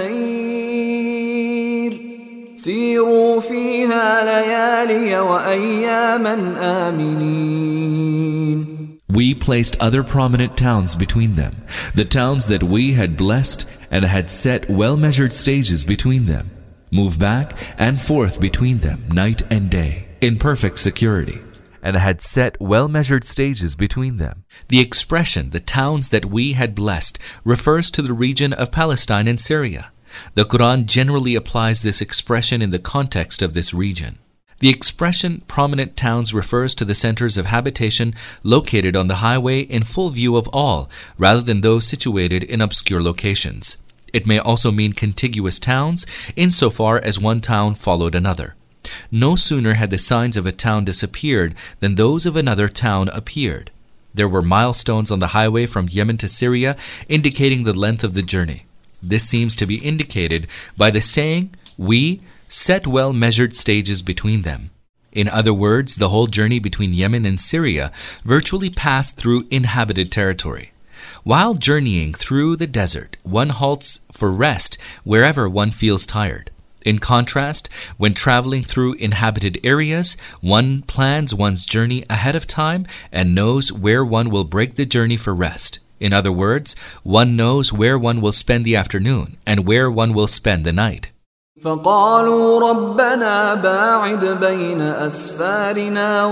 السير سيروا فيها ليالي وأياما آمنين. We placed other prominent towns between them, the towns that we had blessed and had set well-measured stages between them. Move back and forth between them night and day in perfect security, and had set well-measured stages between them. The expression, the towns that we had blessed, refers to the region of Palestine and Syria. The Quran generally applies this expression in the context of this region. The expression prominent towns refers to the centers of habitation located on the highway in full view of all, rather than those situated in obscure locations. It may also mean contiguous towns, insofar as one town followed another. No sooner had the signs of a town disappeared than those of another town appeared. There were milestones on the highway from Yemen to Syria, indicating the length of the journey. This seems to be indicated by the saying, "We set well-measured stages between them." In other words, the whole journey between Yemen and Syria virtually passed through inhabited territory. While journeying through the desert, one halts for rest wherever one feels tired. In contrast, when traveling through inhabited areas, one plans one's journey ahead of time and knows where one will break the journey for rest. In other words, one knows where one will spend the afternoon and where one will spend the night. فقالوا ربنا باعد بين أسفارنا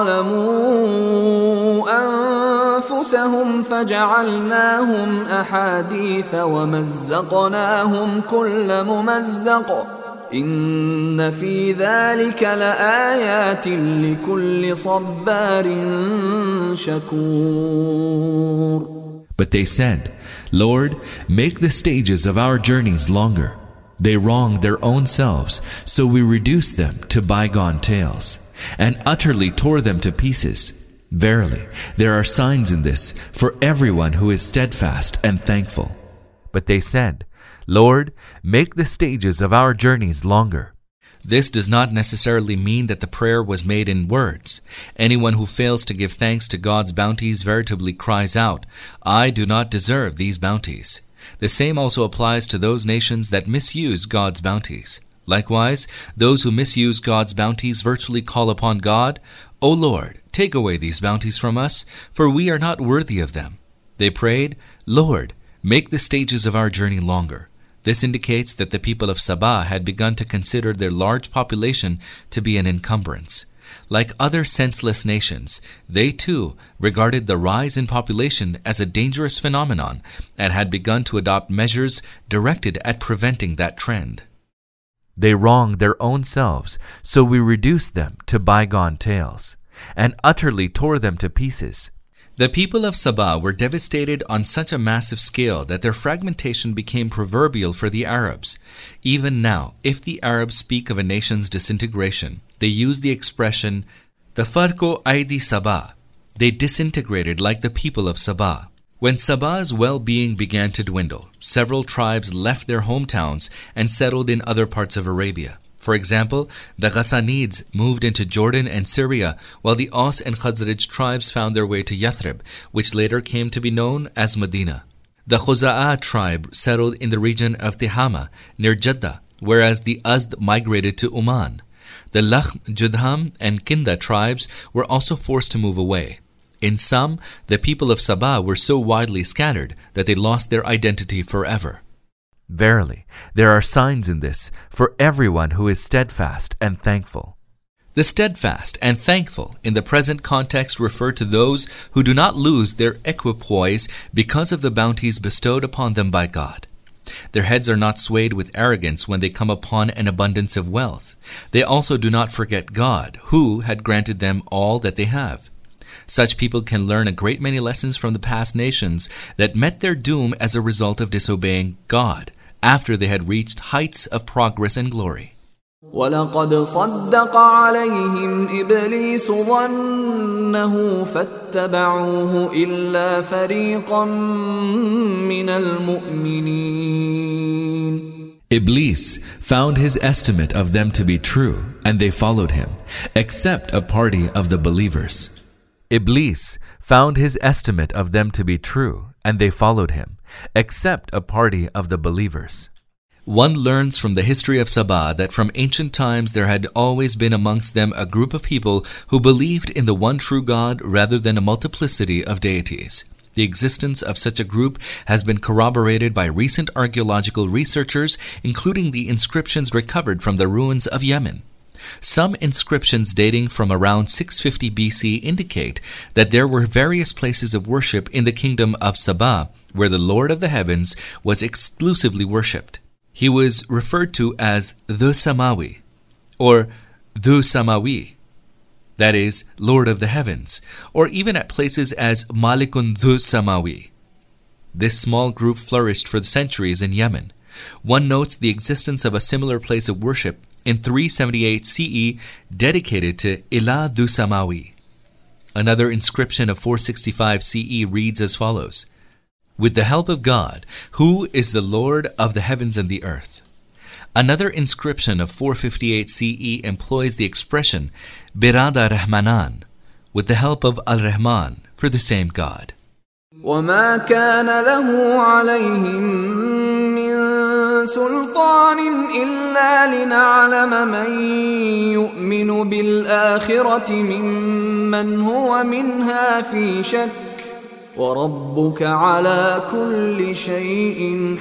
وظلموا أنفسهم فجعلناهم أحاديث ومزقناهم كل ممزق إن في ذلك لآيات لكل صبار شكور. But they said, Lord, make the stages of our journeys longer. They wronged their own selves, so we reduced them to bygone tales, and utterly tore them to pieces. Verily, there are signs in this for everyone who is steadfast and thankful. But they said, Lord, make the stages of our journeys longer. This does not necessarily mean that the prayer was made in words. Anyone who fails to give thanks to God's bounties veritably cries out, I do not deserve these bounties. The same also applies to those nations that misuse God's bounties. Likewise, those who misuse God's bounties virtually call upon God, O Lord, take away these bounties from us, for we are not worthy of them. They prayed, Lord, make the stages of our journey longer. This indicates that the people of Sabah had begun to consider their large population to be an encumbrance. Like other senseless nations, they too regarded the rise in population as a dangerous phenomenon and had begun to adopt measures directed at preventing that trend. They wronged their own selves, so we reduced them to bygone tales, and utterly tore them to pieces. The people of Sabah were devastated on such a massive scale that their fragmentation became proverbial for the Arabs. Even now, if the Arabs speak of a nation's disintegration, they use the expression, Tafarqu Aidi Sabah, They disintegrated like the people of Sabah. When Sabah's well-being began to dwindle, several tribes left their hometowns and settled in other parts of Arabia. For example, the Ghassanids moved into Jordan and Syria, while the Aus and Khazraj tribes found their way to Yathrib, which later came to be known as Medina. The Khuza'ah tribe settled in the region of Tihama, near Jeddah, whereas the Azd migrated to Uman. The Lakhm, Judham, and Kinda tribes were also forced to move away. In sum, the people of Sabah were so widely scattered that they lost their identity forever. Verily, there are signs in this for everyone who is steadfast and thankful. The steadfast and thankful in the present context refer to those who do not lose their equipoise because of the bounties bestowed upon them by God. Their heads are not swayed with arrogance when they come upon an abundance of wealth. They also do not forget God, who had granted them all that they have. Such people can learn a great many lessons from the past nations that met their doom as a result of disobeying God after they had reached heights of progress and glory. وَلَقَدْ صَدَّقَ عَلَيْهِمْ إِبْلِيسُ ظَنَّهُ فَاتَّبَعُوهُ إِلَّا فَرِيقًا مِّنَ الْمُؤْمِنِينَ. Iblis found his estimate of them to be true, and they followed him, except a party of the believers. Iblis found his estimate of them to be true, and they followed him, except a party of the believers. One learns from the history of Sabah that from ancient times there had always been amongst them a group of people who believed in the one true God rather than a multiplicity of deities. The existence of such a group has been corroborated by recent archaeological researchers, including the inscriptions recovered from the ruins of Yemen. Some inscriptions dating from around six fifty B C indicate that there were various places of worship in the kingdom of Sabah where the Lord of the heavens was exclusively worshipped. He was referred to as the Samawi or the Samawi, that is, Lord of the heavens, or even at places as Malikun the Samawi. This small group flourished for centuries in Yemen. One notes the existence of a similar place of worship in three seventy-eight C E dedicated to Ilah du Samawi. Another inscription of four sixty-five C E reads as follows: with the help of God, who is the Lord of the heavens and the earth. Another inscription of four fifty-eight C E employs the expression Birada Rahmanan, with the help of Al-Rahman, for the same God. وَمَا كَانَ لَهُ عَلَيْهِمْ مِنْ سُلْطَانٍ إِلَّا لِنَعْلَمَ مَنْ يُؤْمِنُ بِالْآخِرَةِ مِمَّنْ هُوَ مِنْهَا فِي شَكٍّ وَرَبُّكَ عَلَى كُلِّ شَيْءٍ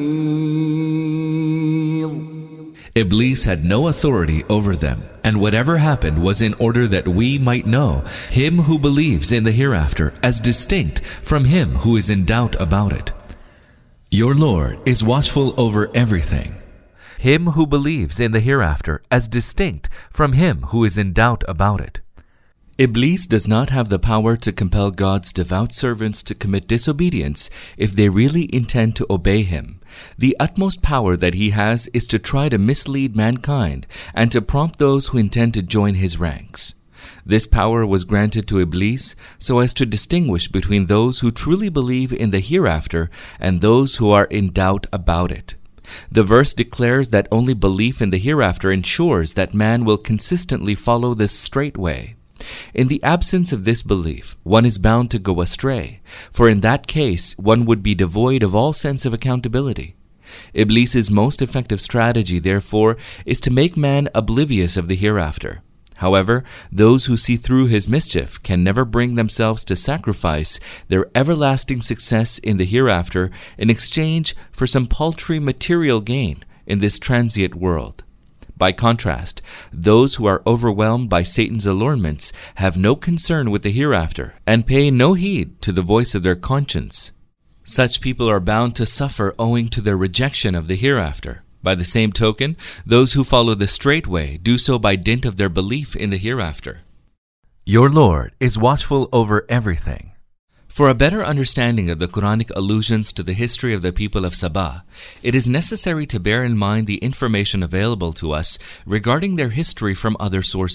حَفِيظٌ. Iblis had no authority over them, and whatever happened was in order that we might know him who believes in the hereafter as distinct from him who is in doubt about it. Your Lord is watchful over everything. Him who believes in the hereafter as distinct from him who is in doubt about it. Iblis does not have the power to compel God's devout servants to commit disobedience if they really intend to obey him. The utmost power that he has is to try to mislead mankind and to prompt those who intend to join his ranks. This power was granted to Iblis so as to distinguish between those who truly believe in the hereafter and those who are in doubt about it. The verse declares that only belief in the hereafter ensures that man will consistently follow this straight way. In the absence of this belief, one is bound to go astray, for in that case, one would be devoid of all sense of accountability. Iblis's most effective strategy, therefore, is to make man oblivious of the hereafter. However, those who see through his mischief can never bring themselves to sacrifice their everlasting success in the hereafter in exchange for some paltry material gain in this transient world. By contrast, those who are overwhelmed by Satan's allurements have no concern with the hereafter and pay no heed to the voice of their conscience. Such people are bound to suffer owing to their rejection of the hereafter. By the same token, those who follow the straight way do so by dint of their belief in the hereafter. Your Lord is watchful over everything. For a better understanding of the Quranic allusions to the history of the people of Sabah, it is necessary to bear in mind the information available to us regarding their history from other sources.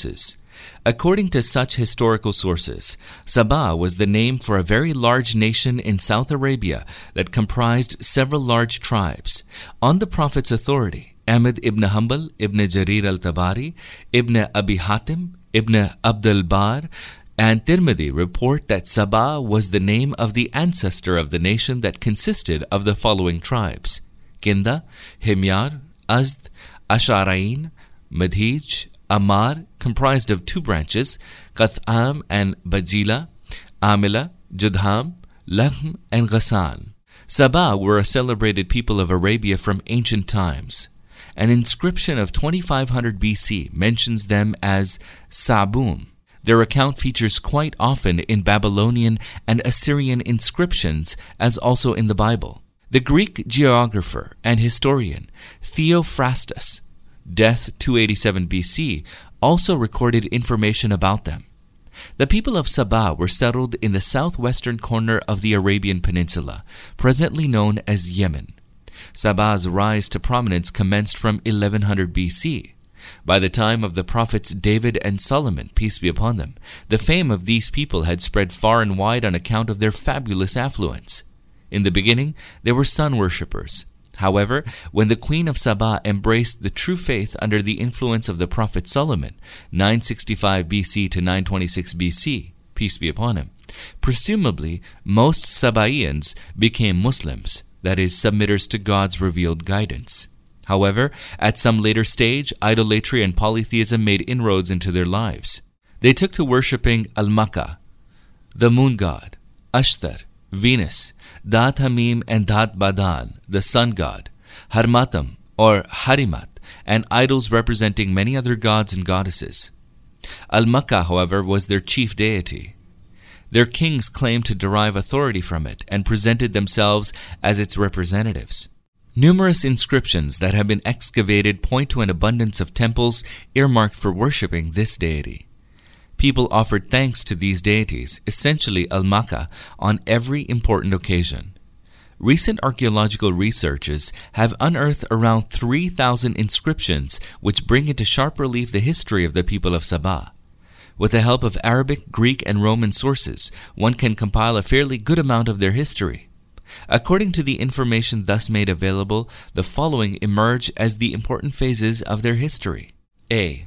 According to such historical sources, Sabah was the name for a very large nation in South Arabia that comprised several large tribes. On the Prophet's authority, Ahmad ibn Hanbal, Ibn Jarir al-Tabari, Ibn Abi Hatim, Ibn Abdul Bar, and Tirmidhi report that Sabah was the name of the ancestor of the nation that consisted of the following tribes: Kinda, Himyar, Azd, Ash'arain, Madhij, Ammar, comprised of two branches, Qath'am and Bajila, Amila, Judham, Lahm, and Ghassan. Sabah were a celebrated people of Arabia from ancient times. An inscription of twenty-five hundred B C mentions them as Sa'bum. Their account features quite often in Babylonian and Assyrian inscriptions, as also in the Bible. The Greek geographer and historian Theophrastus, death two eighty-seven B C, also recorded information about them. The people of Sabah were settled in the southwestern corner of the Arabian Peninsula, presently known as Yemen. Sabah's rise to prominence commenced from eleven hundred B C. By the time of the prophets David and Solomon, peace be upon them, the fame of these people had spread far and wide on account of their fabulous affluence. In the beginning, they were sun worshippers. However, when the Queen of Sabah embraced the true faith under the influence of the Prophet Solomon, nine sixty-five B C to nine twenty-six B C, peace be upon him, presumably most Sabaeans became Muslims, that is, submitters to God's revealed guidance. However, at some later stage, idolatry and polytheism made inroads into their lives. They took to worshipping Al-Makka, the moon god, Ashtar, Venus, Dat Hamim and Dat Badan, the sun god, Harmatam or Harimat, and idols representing many other gods and goddesses. Al-Makka, however, was their chief deity. Their kings claimed to derive authority from it and presented themselves as its representatives. Numerous inscriptions that have been excavated point to an abundance of temples earmarked for worshipping this deity. People offered thanks to these deities, essentially Al-Makka, on every important occasion. Recent archaeological researches have unearthed around three thousand inscriptions which bring into sharp relief the history of the people of Sabah. With the help of Arabic, Greek, and Roman sources, one can compile a fairly good amount of their history. According to the information thus made available, the following emerge as the important phases of their history. A.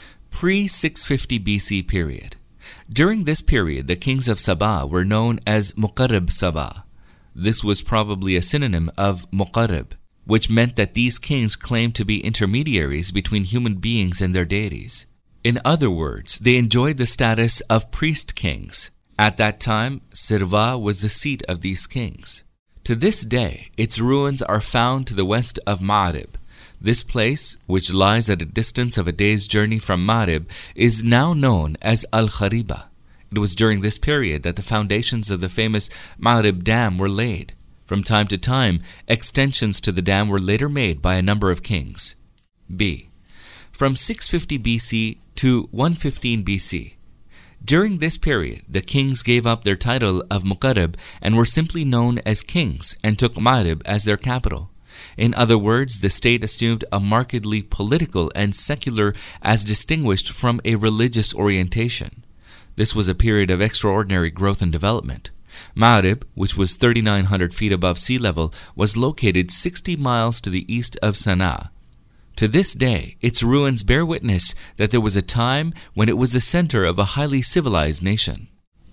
Pre six fifty B C period. During this period, the kings of Sabah were known as Muqarrib Sabah. This was probably a synonym of Muqarrib, which meant that these kings claimed to be intermediaries between human beings and their deities. In other words, they enjoyed the status of priest kings. At that time, Sirva was the seat of these kings. To this day, its ruins are found to the west of Ma'rib. This place, which lies at a distance of a day's journey from Ma'rib, is now known as Al-Khariba. It was during this period that the foundations of the famous Ma'rib Dam were laid. From time to time, extensions to the dam were later made by a number of kings. B. From six fifty B C to one fifteen B C. During this period, the kings gave up their title of Muqarrib and were simply known as kings and took Ma'rib as their capital. In other words, the state assumed a markedly political and secular as distinguished from a religious orientation. This was a period of extraordinary growth and development. Ma'rib, which was thirty-nine hundred feet above sea level, was located sixty miles to the east of Sana'a. To this day, its ruins bear witness that there was a time when it was the center of a highly civilized nation.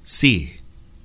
C.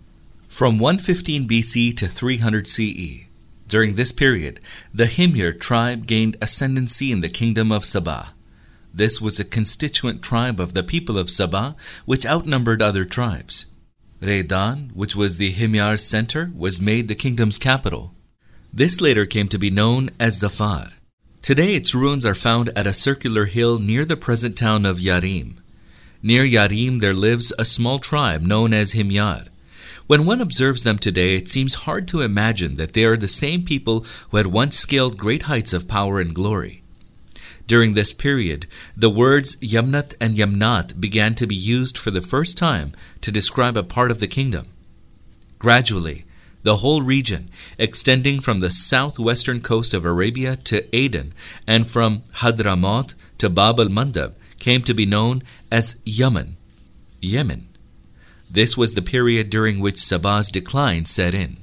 From one fifteen B C to three hundred C E. During this period, the Himyar tribe gained ascendancy in the kingdom of Sabah. This was a constituent tribe of the people of Sabah, which outnumbered other tribes. Reidan, which was the Himyar's center, was made the kingdom's capital. This later came to be known as Zafar. Today its ruins are found at a circular hill near the present town of Yarim. Near Yarim there lives a small tribe known as Himyar. When one observes them today, it seems hard to imagine that they are the same people who had once scaled great heights of power and glory. During this period, the words Yamnat and Yamnat began to be used for the first time to describe a part of the kingdom. Gradually, the whole region, extending from the southwestern coast of Arabia to Aden and from Hadramaut to Bab al-Mandab, came to be known as Yaman, Yemen. This was the period during which Sabah's decline set in.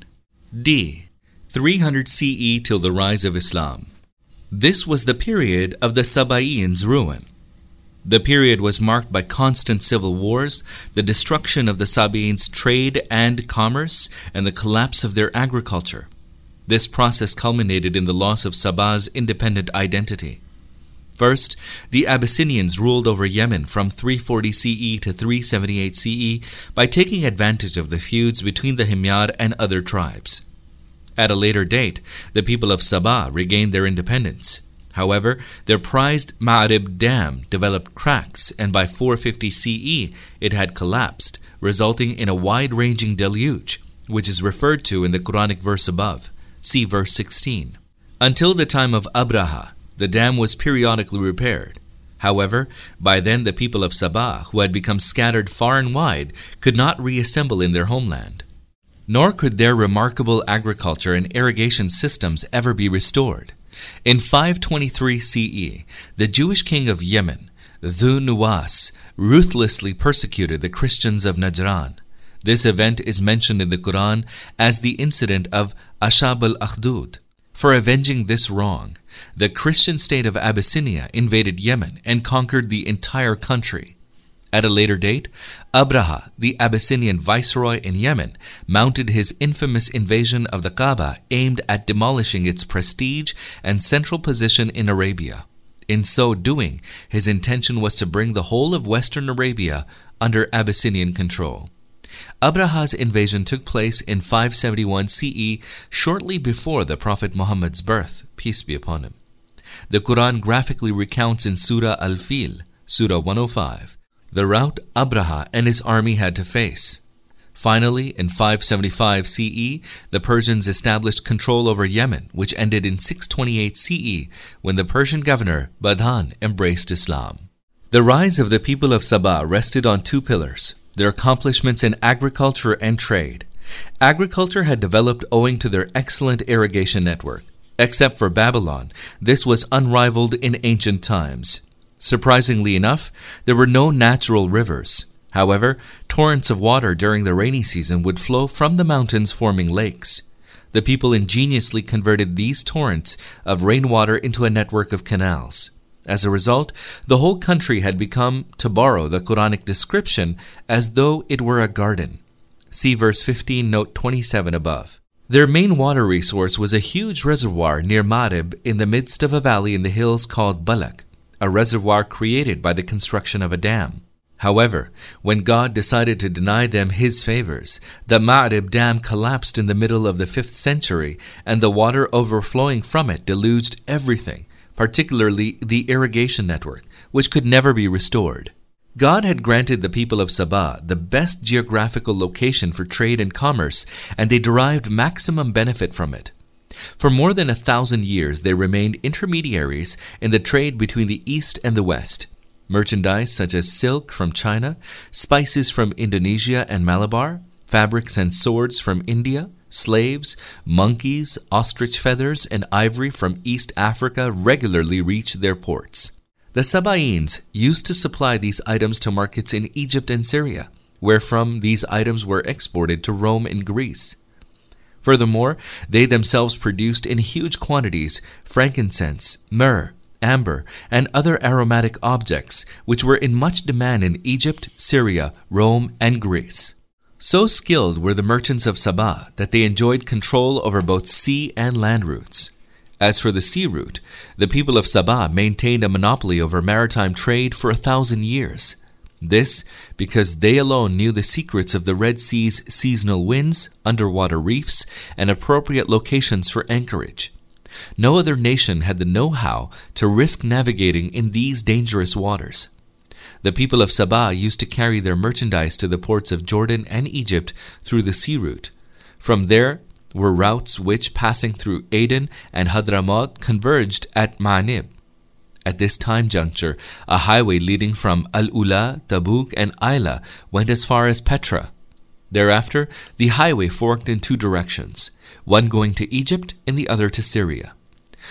D. three hundred C E till the rise of Islam. This was the period of the Sabaeans' ruin. The period was marked by constant civil wars, the destruction of the Sabaeans' trade and commerce, and the collapse of their agriculture. This process culminated in the loss of Sabah's independent identity. First, the Abyssinians ruled over Yemen from three forty C E to three seventy-eight C E by taking advantage of the feuds between the Himyar and other tribes. At a later date, the people of Sabah regained their independence. However, their prized Ma'rib Dam developed cracks, and by four fifty C E it had collapsed, resulting in a wide-ranging deluge, which is referred to in the Quranic verse above. See verse sixteen. Until the time of Abraha, the dam was periodically repaired. However, by then the people of Sabah, who had become scattered far and wide, could not reassemble in their homeland. Nor could their remarkable agriculture and irrigation systems ever be restored. In five twenty-three C E, the Jewish king of Yemen, Dhu Nuwas, ruthlessly persecuted the Christians of Najran. This event is mentioned in the Quran as the incident of Ashab al-Akhdud. For avenging this wrong, the Christian state of Abyssinia invaded Yemen and conquered the entire country. At a later date, Abraha, the Abyssinian viceroy in Yemen, mounted his infamous invasion of the Kaaba aimed at demolishing its prestige and central position in Arabia. In so doing, his intention was to bring the whole of Western Arabia under Abyssinian control. Abraha's invasion took place in five seventy-one C E, shortly before the Prophet Muhammad's birth, peace be upon him. The Quran graphically recounts in Surah Al-Fil, Surah one oh five, the rout Abraha and his army had to face. Finally, in five seventy-five C E, the Persians established control over Yemen, which ended in six twenty-eight C E, when the Persian governor Badhan embraced Islam. The rise of the people of Sabah rested on two pillars: their accomplishments in agriculture and trade. Agriculture had developed owing to their excellent irrigation network. Except for Babylon, this was unrivaled in ancient times. Surprisingly enough, there were no natural rivers. However, torrents of water during the rainy season would flow from the mountains, forming lakes. The people ingeniously converted these torrents of rainwater into a network of canals. As a result, the whole country had become, to borrow the Quranic description, as though it were a garden. See verse fifteen, note twenty-seven above. Their main water resource was a huge reservoir near Ma'rib in the midst of a valley in the hills called Balak, a reservoir created by the construction of a dam. However, when God decided to deny them His favors, the Ma'rib Dam collapsed in the middle of the fifth century, and the water overflowing from it deluged everything, particularly the irrigation network, which could never be restored. God had granted the people of Sabah the best geographical location for trade and commerce, and they derived maximum benefit from it. For more than a thousand years, they remained intermediaries in the trade between the East and the West. Merchandise such as silk from China, spices from Indonesia and Malabar, fabrics and swords from India, slaves, monkeys, ostrich feathers, and ivory from East Africa regularly reached their ports. The Sabaeans used to supply these items to markets in Egypt and Syria, wherefrom these items were exported to Rome and Greece. Furthermore, they themselves produced in huge quantities frankincense, myrrh, amber, and other aromatic objects, which were in much demand in Egypt, Syria, Rome, and Greece. So skilled were the merchants of Sabah that they enjoyed control over both sea and land routes. As for the sea route, the people of Sabah maintained a monopoly over maritime trade for a thousand years. This because they alone knew the secrets of the Red Sea's seasonal winds, underwater reefs, and appropriate locations for anchorage. No other nation had the know-how to risk navigating in these dangerous waters. The people of Sabah used to carry their merchandise to the ports of Jordan and Egypt through the sea route. From there were routes which, passing through Aden and Hadramaut, converged at Ma'nib. At this time juncture, a highway leading from Al-Ula, Tabuk, and Ayla went as far as Petra. Thereafter, the highway forked in two directions, one going to Egypt and the other to Syria.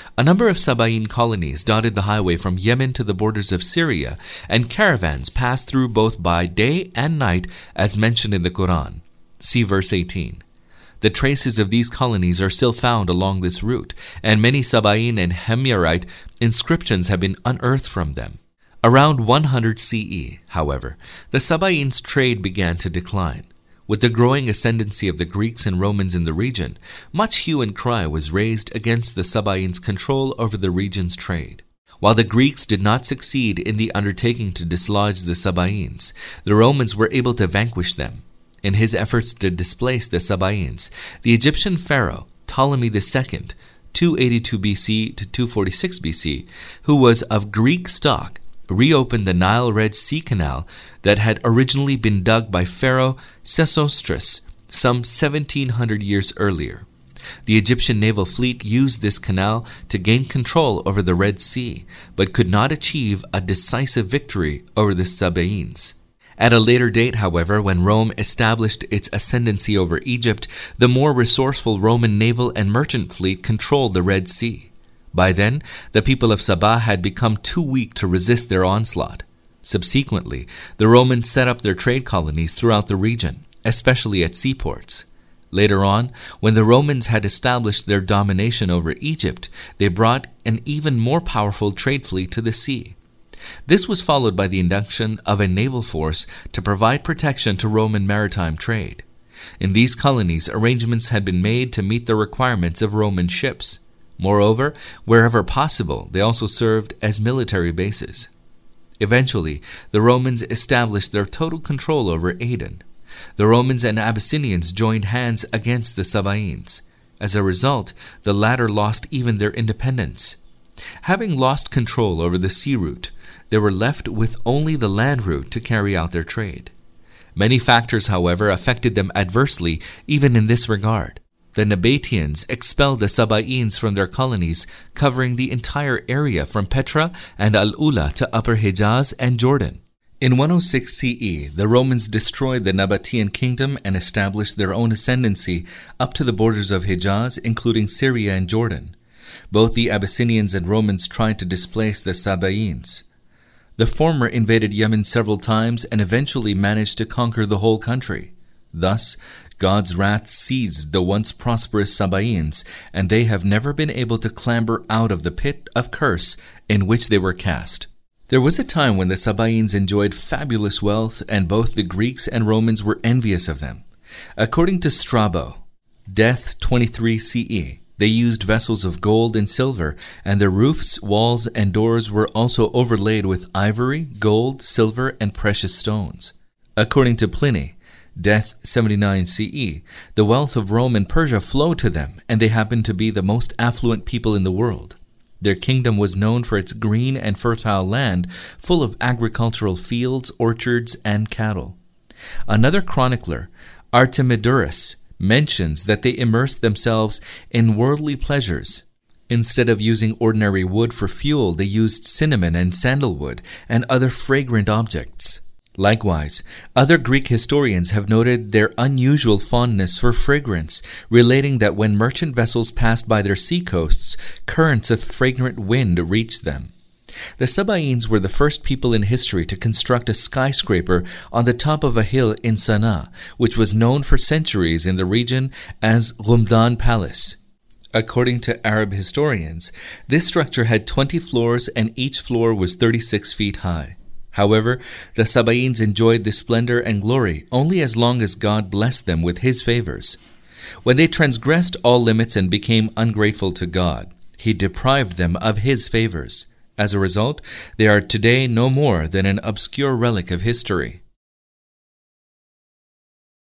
A number of Sabaean colonies dotted the highway from Yemen to the borders of Syria, and caravans passed through both by day and night as mentioned in the Quran. See verse eighteen. The traces of these colonies are still found along this route, and many Sabaean and Himyarite inscriptions have been unearthed from them. Around one hundred C E, however, the Sabaeans' trade began to decline. With the growing ascendancy of the Greeks and Romans in the region, much hue and cry was raised against the Sabaeans' control over the region's trade. While the Greeks did not succeed in the undertaking to dislodge the Sabaeans, the Romans were able to vanquish them. In his efforts to displace the Sabaeans, the Egyptian pharaoh Ptolemy the Second, two eighty-two B C to two forty-six B C, who was of Greek stock, reopened the Nile-Red Sea Canal that had originally been dug by Pharaoh Sesostris some seventeen hundred years earlier. The Egyptian naval fleet used this canal to gain control over the Red Sea, but could not achieve a decisive victory over the Sabaeans. At a later date, however, when Rome established its ascendancy over Egypt, the more resourceful Roman naval and merchant fleet controlled the Red Sea. By then, the people of Sabah had become too weak to resist their onslaught. Subsequently, the Romans set up their trade colonies throughout the region, especially at seaports. Later on, when the Romans had established their domination over Egypt, they brought an even more powerful trade fleet to the sea. This was followed by the induction of a naval force to provide protection to Roman maritime trade. In these colonies, arrangements had been made to meet the requirements of Roman ships. Moreover, wherever possible, they also served as military bases. Eventually, the Romans established their total control over Aden. The Romans and Abyssinians joined hands against the Sabaeans. As a result, the latter lost even their independence. Having lost control over the sea route, they were left with only the land route to carry out their trade. Many factors, however, affected them adversely even in this regard. The Nabateans expelled the Sabaeans from their colonies, covering the entire area from Petra and Al-Ula to Upper Hejaz and Jordan. In one oh six C E, the Romans destroyed the Nabatean kingdom and established their own ascendancy up to the borders of Hejaz, including Syria and Jordan. Both the Abyssinians and Romans tried to displace the Sabaeans. The former invaded Yemen several times and eventually managed to conquer the whole country. Thus, God's wrath seized the once prosperous Sabaeans, and they have never been able to clamber out of the pit of curse in which they were cast. There was a time when the Sabaeans enjoyed fabulous wealth, and both the Greeks and Romans were envious of them. According to Strabo, death twenty-three C E, they used vessels of gold and silver, and their roofs, walls, and doors were also overlaid with ivory, gold, silver, and precious stones. According to Pliny, death seventy-nine C E, the wealth of Rome and Persia flowed to them, and they happened to be the most affluent people in the world. Their kingdom was known for its green and fertile land, full of agricultural fields, orchards, and cattle. Another chronicler, Artemidorus, mentions that they immersed themselves in worldly pleasures. Instead of using ordinary wood for fuel, they used cinnamon and sandalwood and other fragrant objects. Likewise, other Greek historians have noted their unusual fondness for fragrance, relating that when merchant vessels passed by their seacoasts, currents of fragrant wind reached them. The Sabaeans were the first people in history to construct a skyscraper on the top of a hill in Sana'a, which was known for centuries in the region as Ghumdan Palace. According to Arab historians, this structure had twenty floors and each floor was thirty-six feet high. However, the Sabaeans enjoyed this splendor and glory only as long as God blessed them with His favors. When they transgressed all limits and became ungrateful to God, He deprived them of His favors. As a result, they are today no more than an obscure relic of history.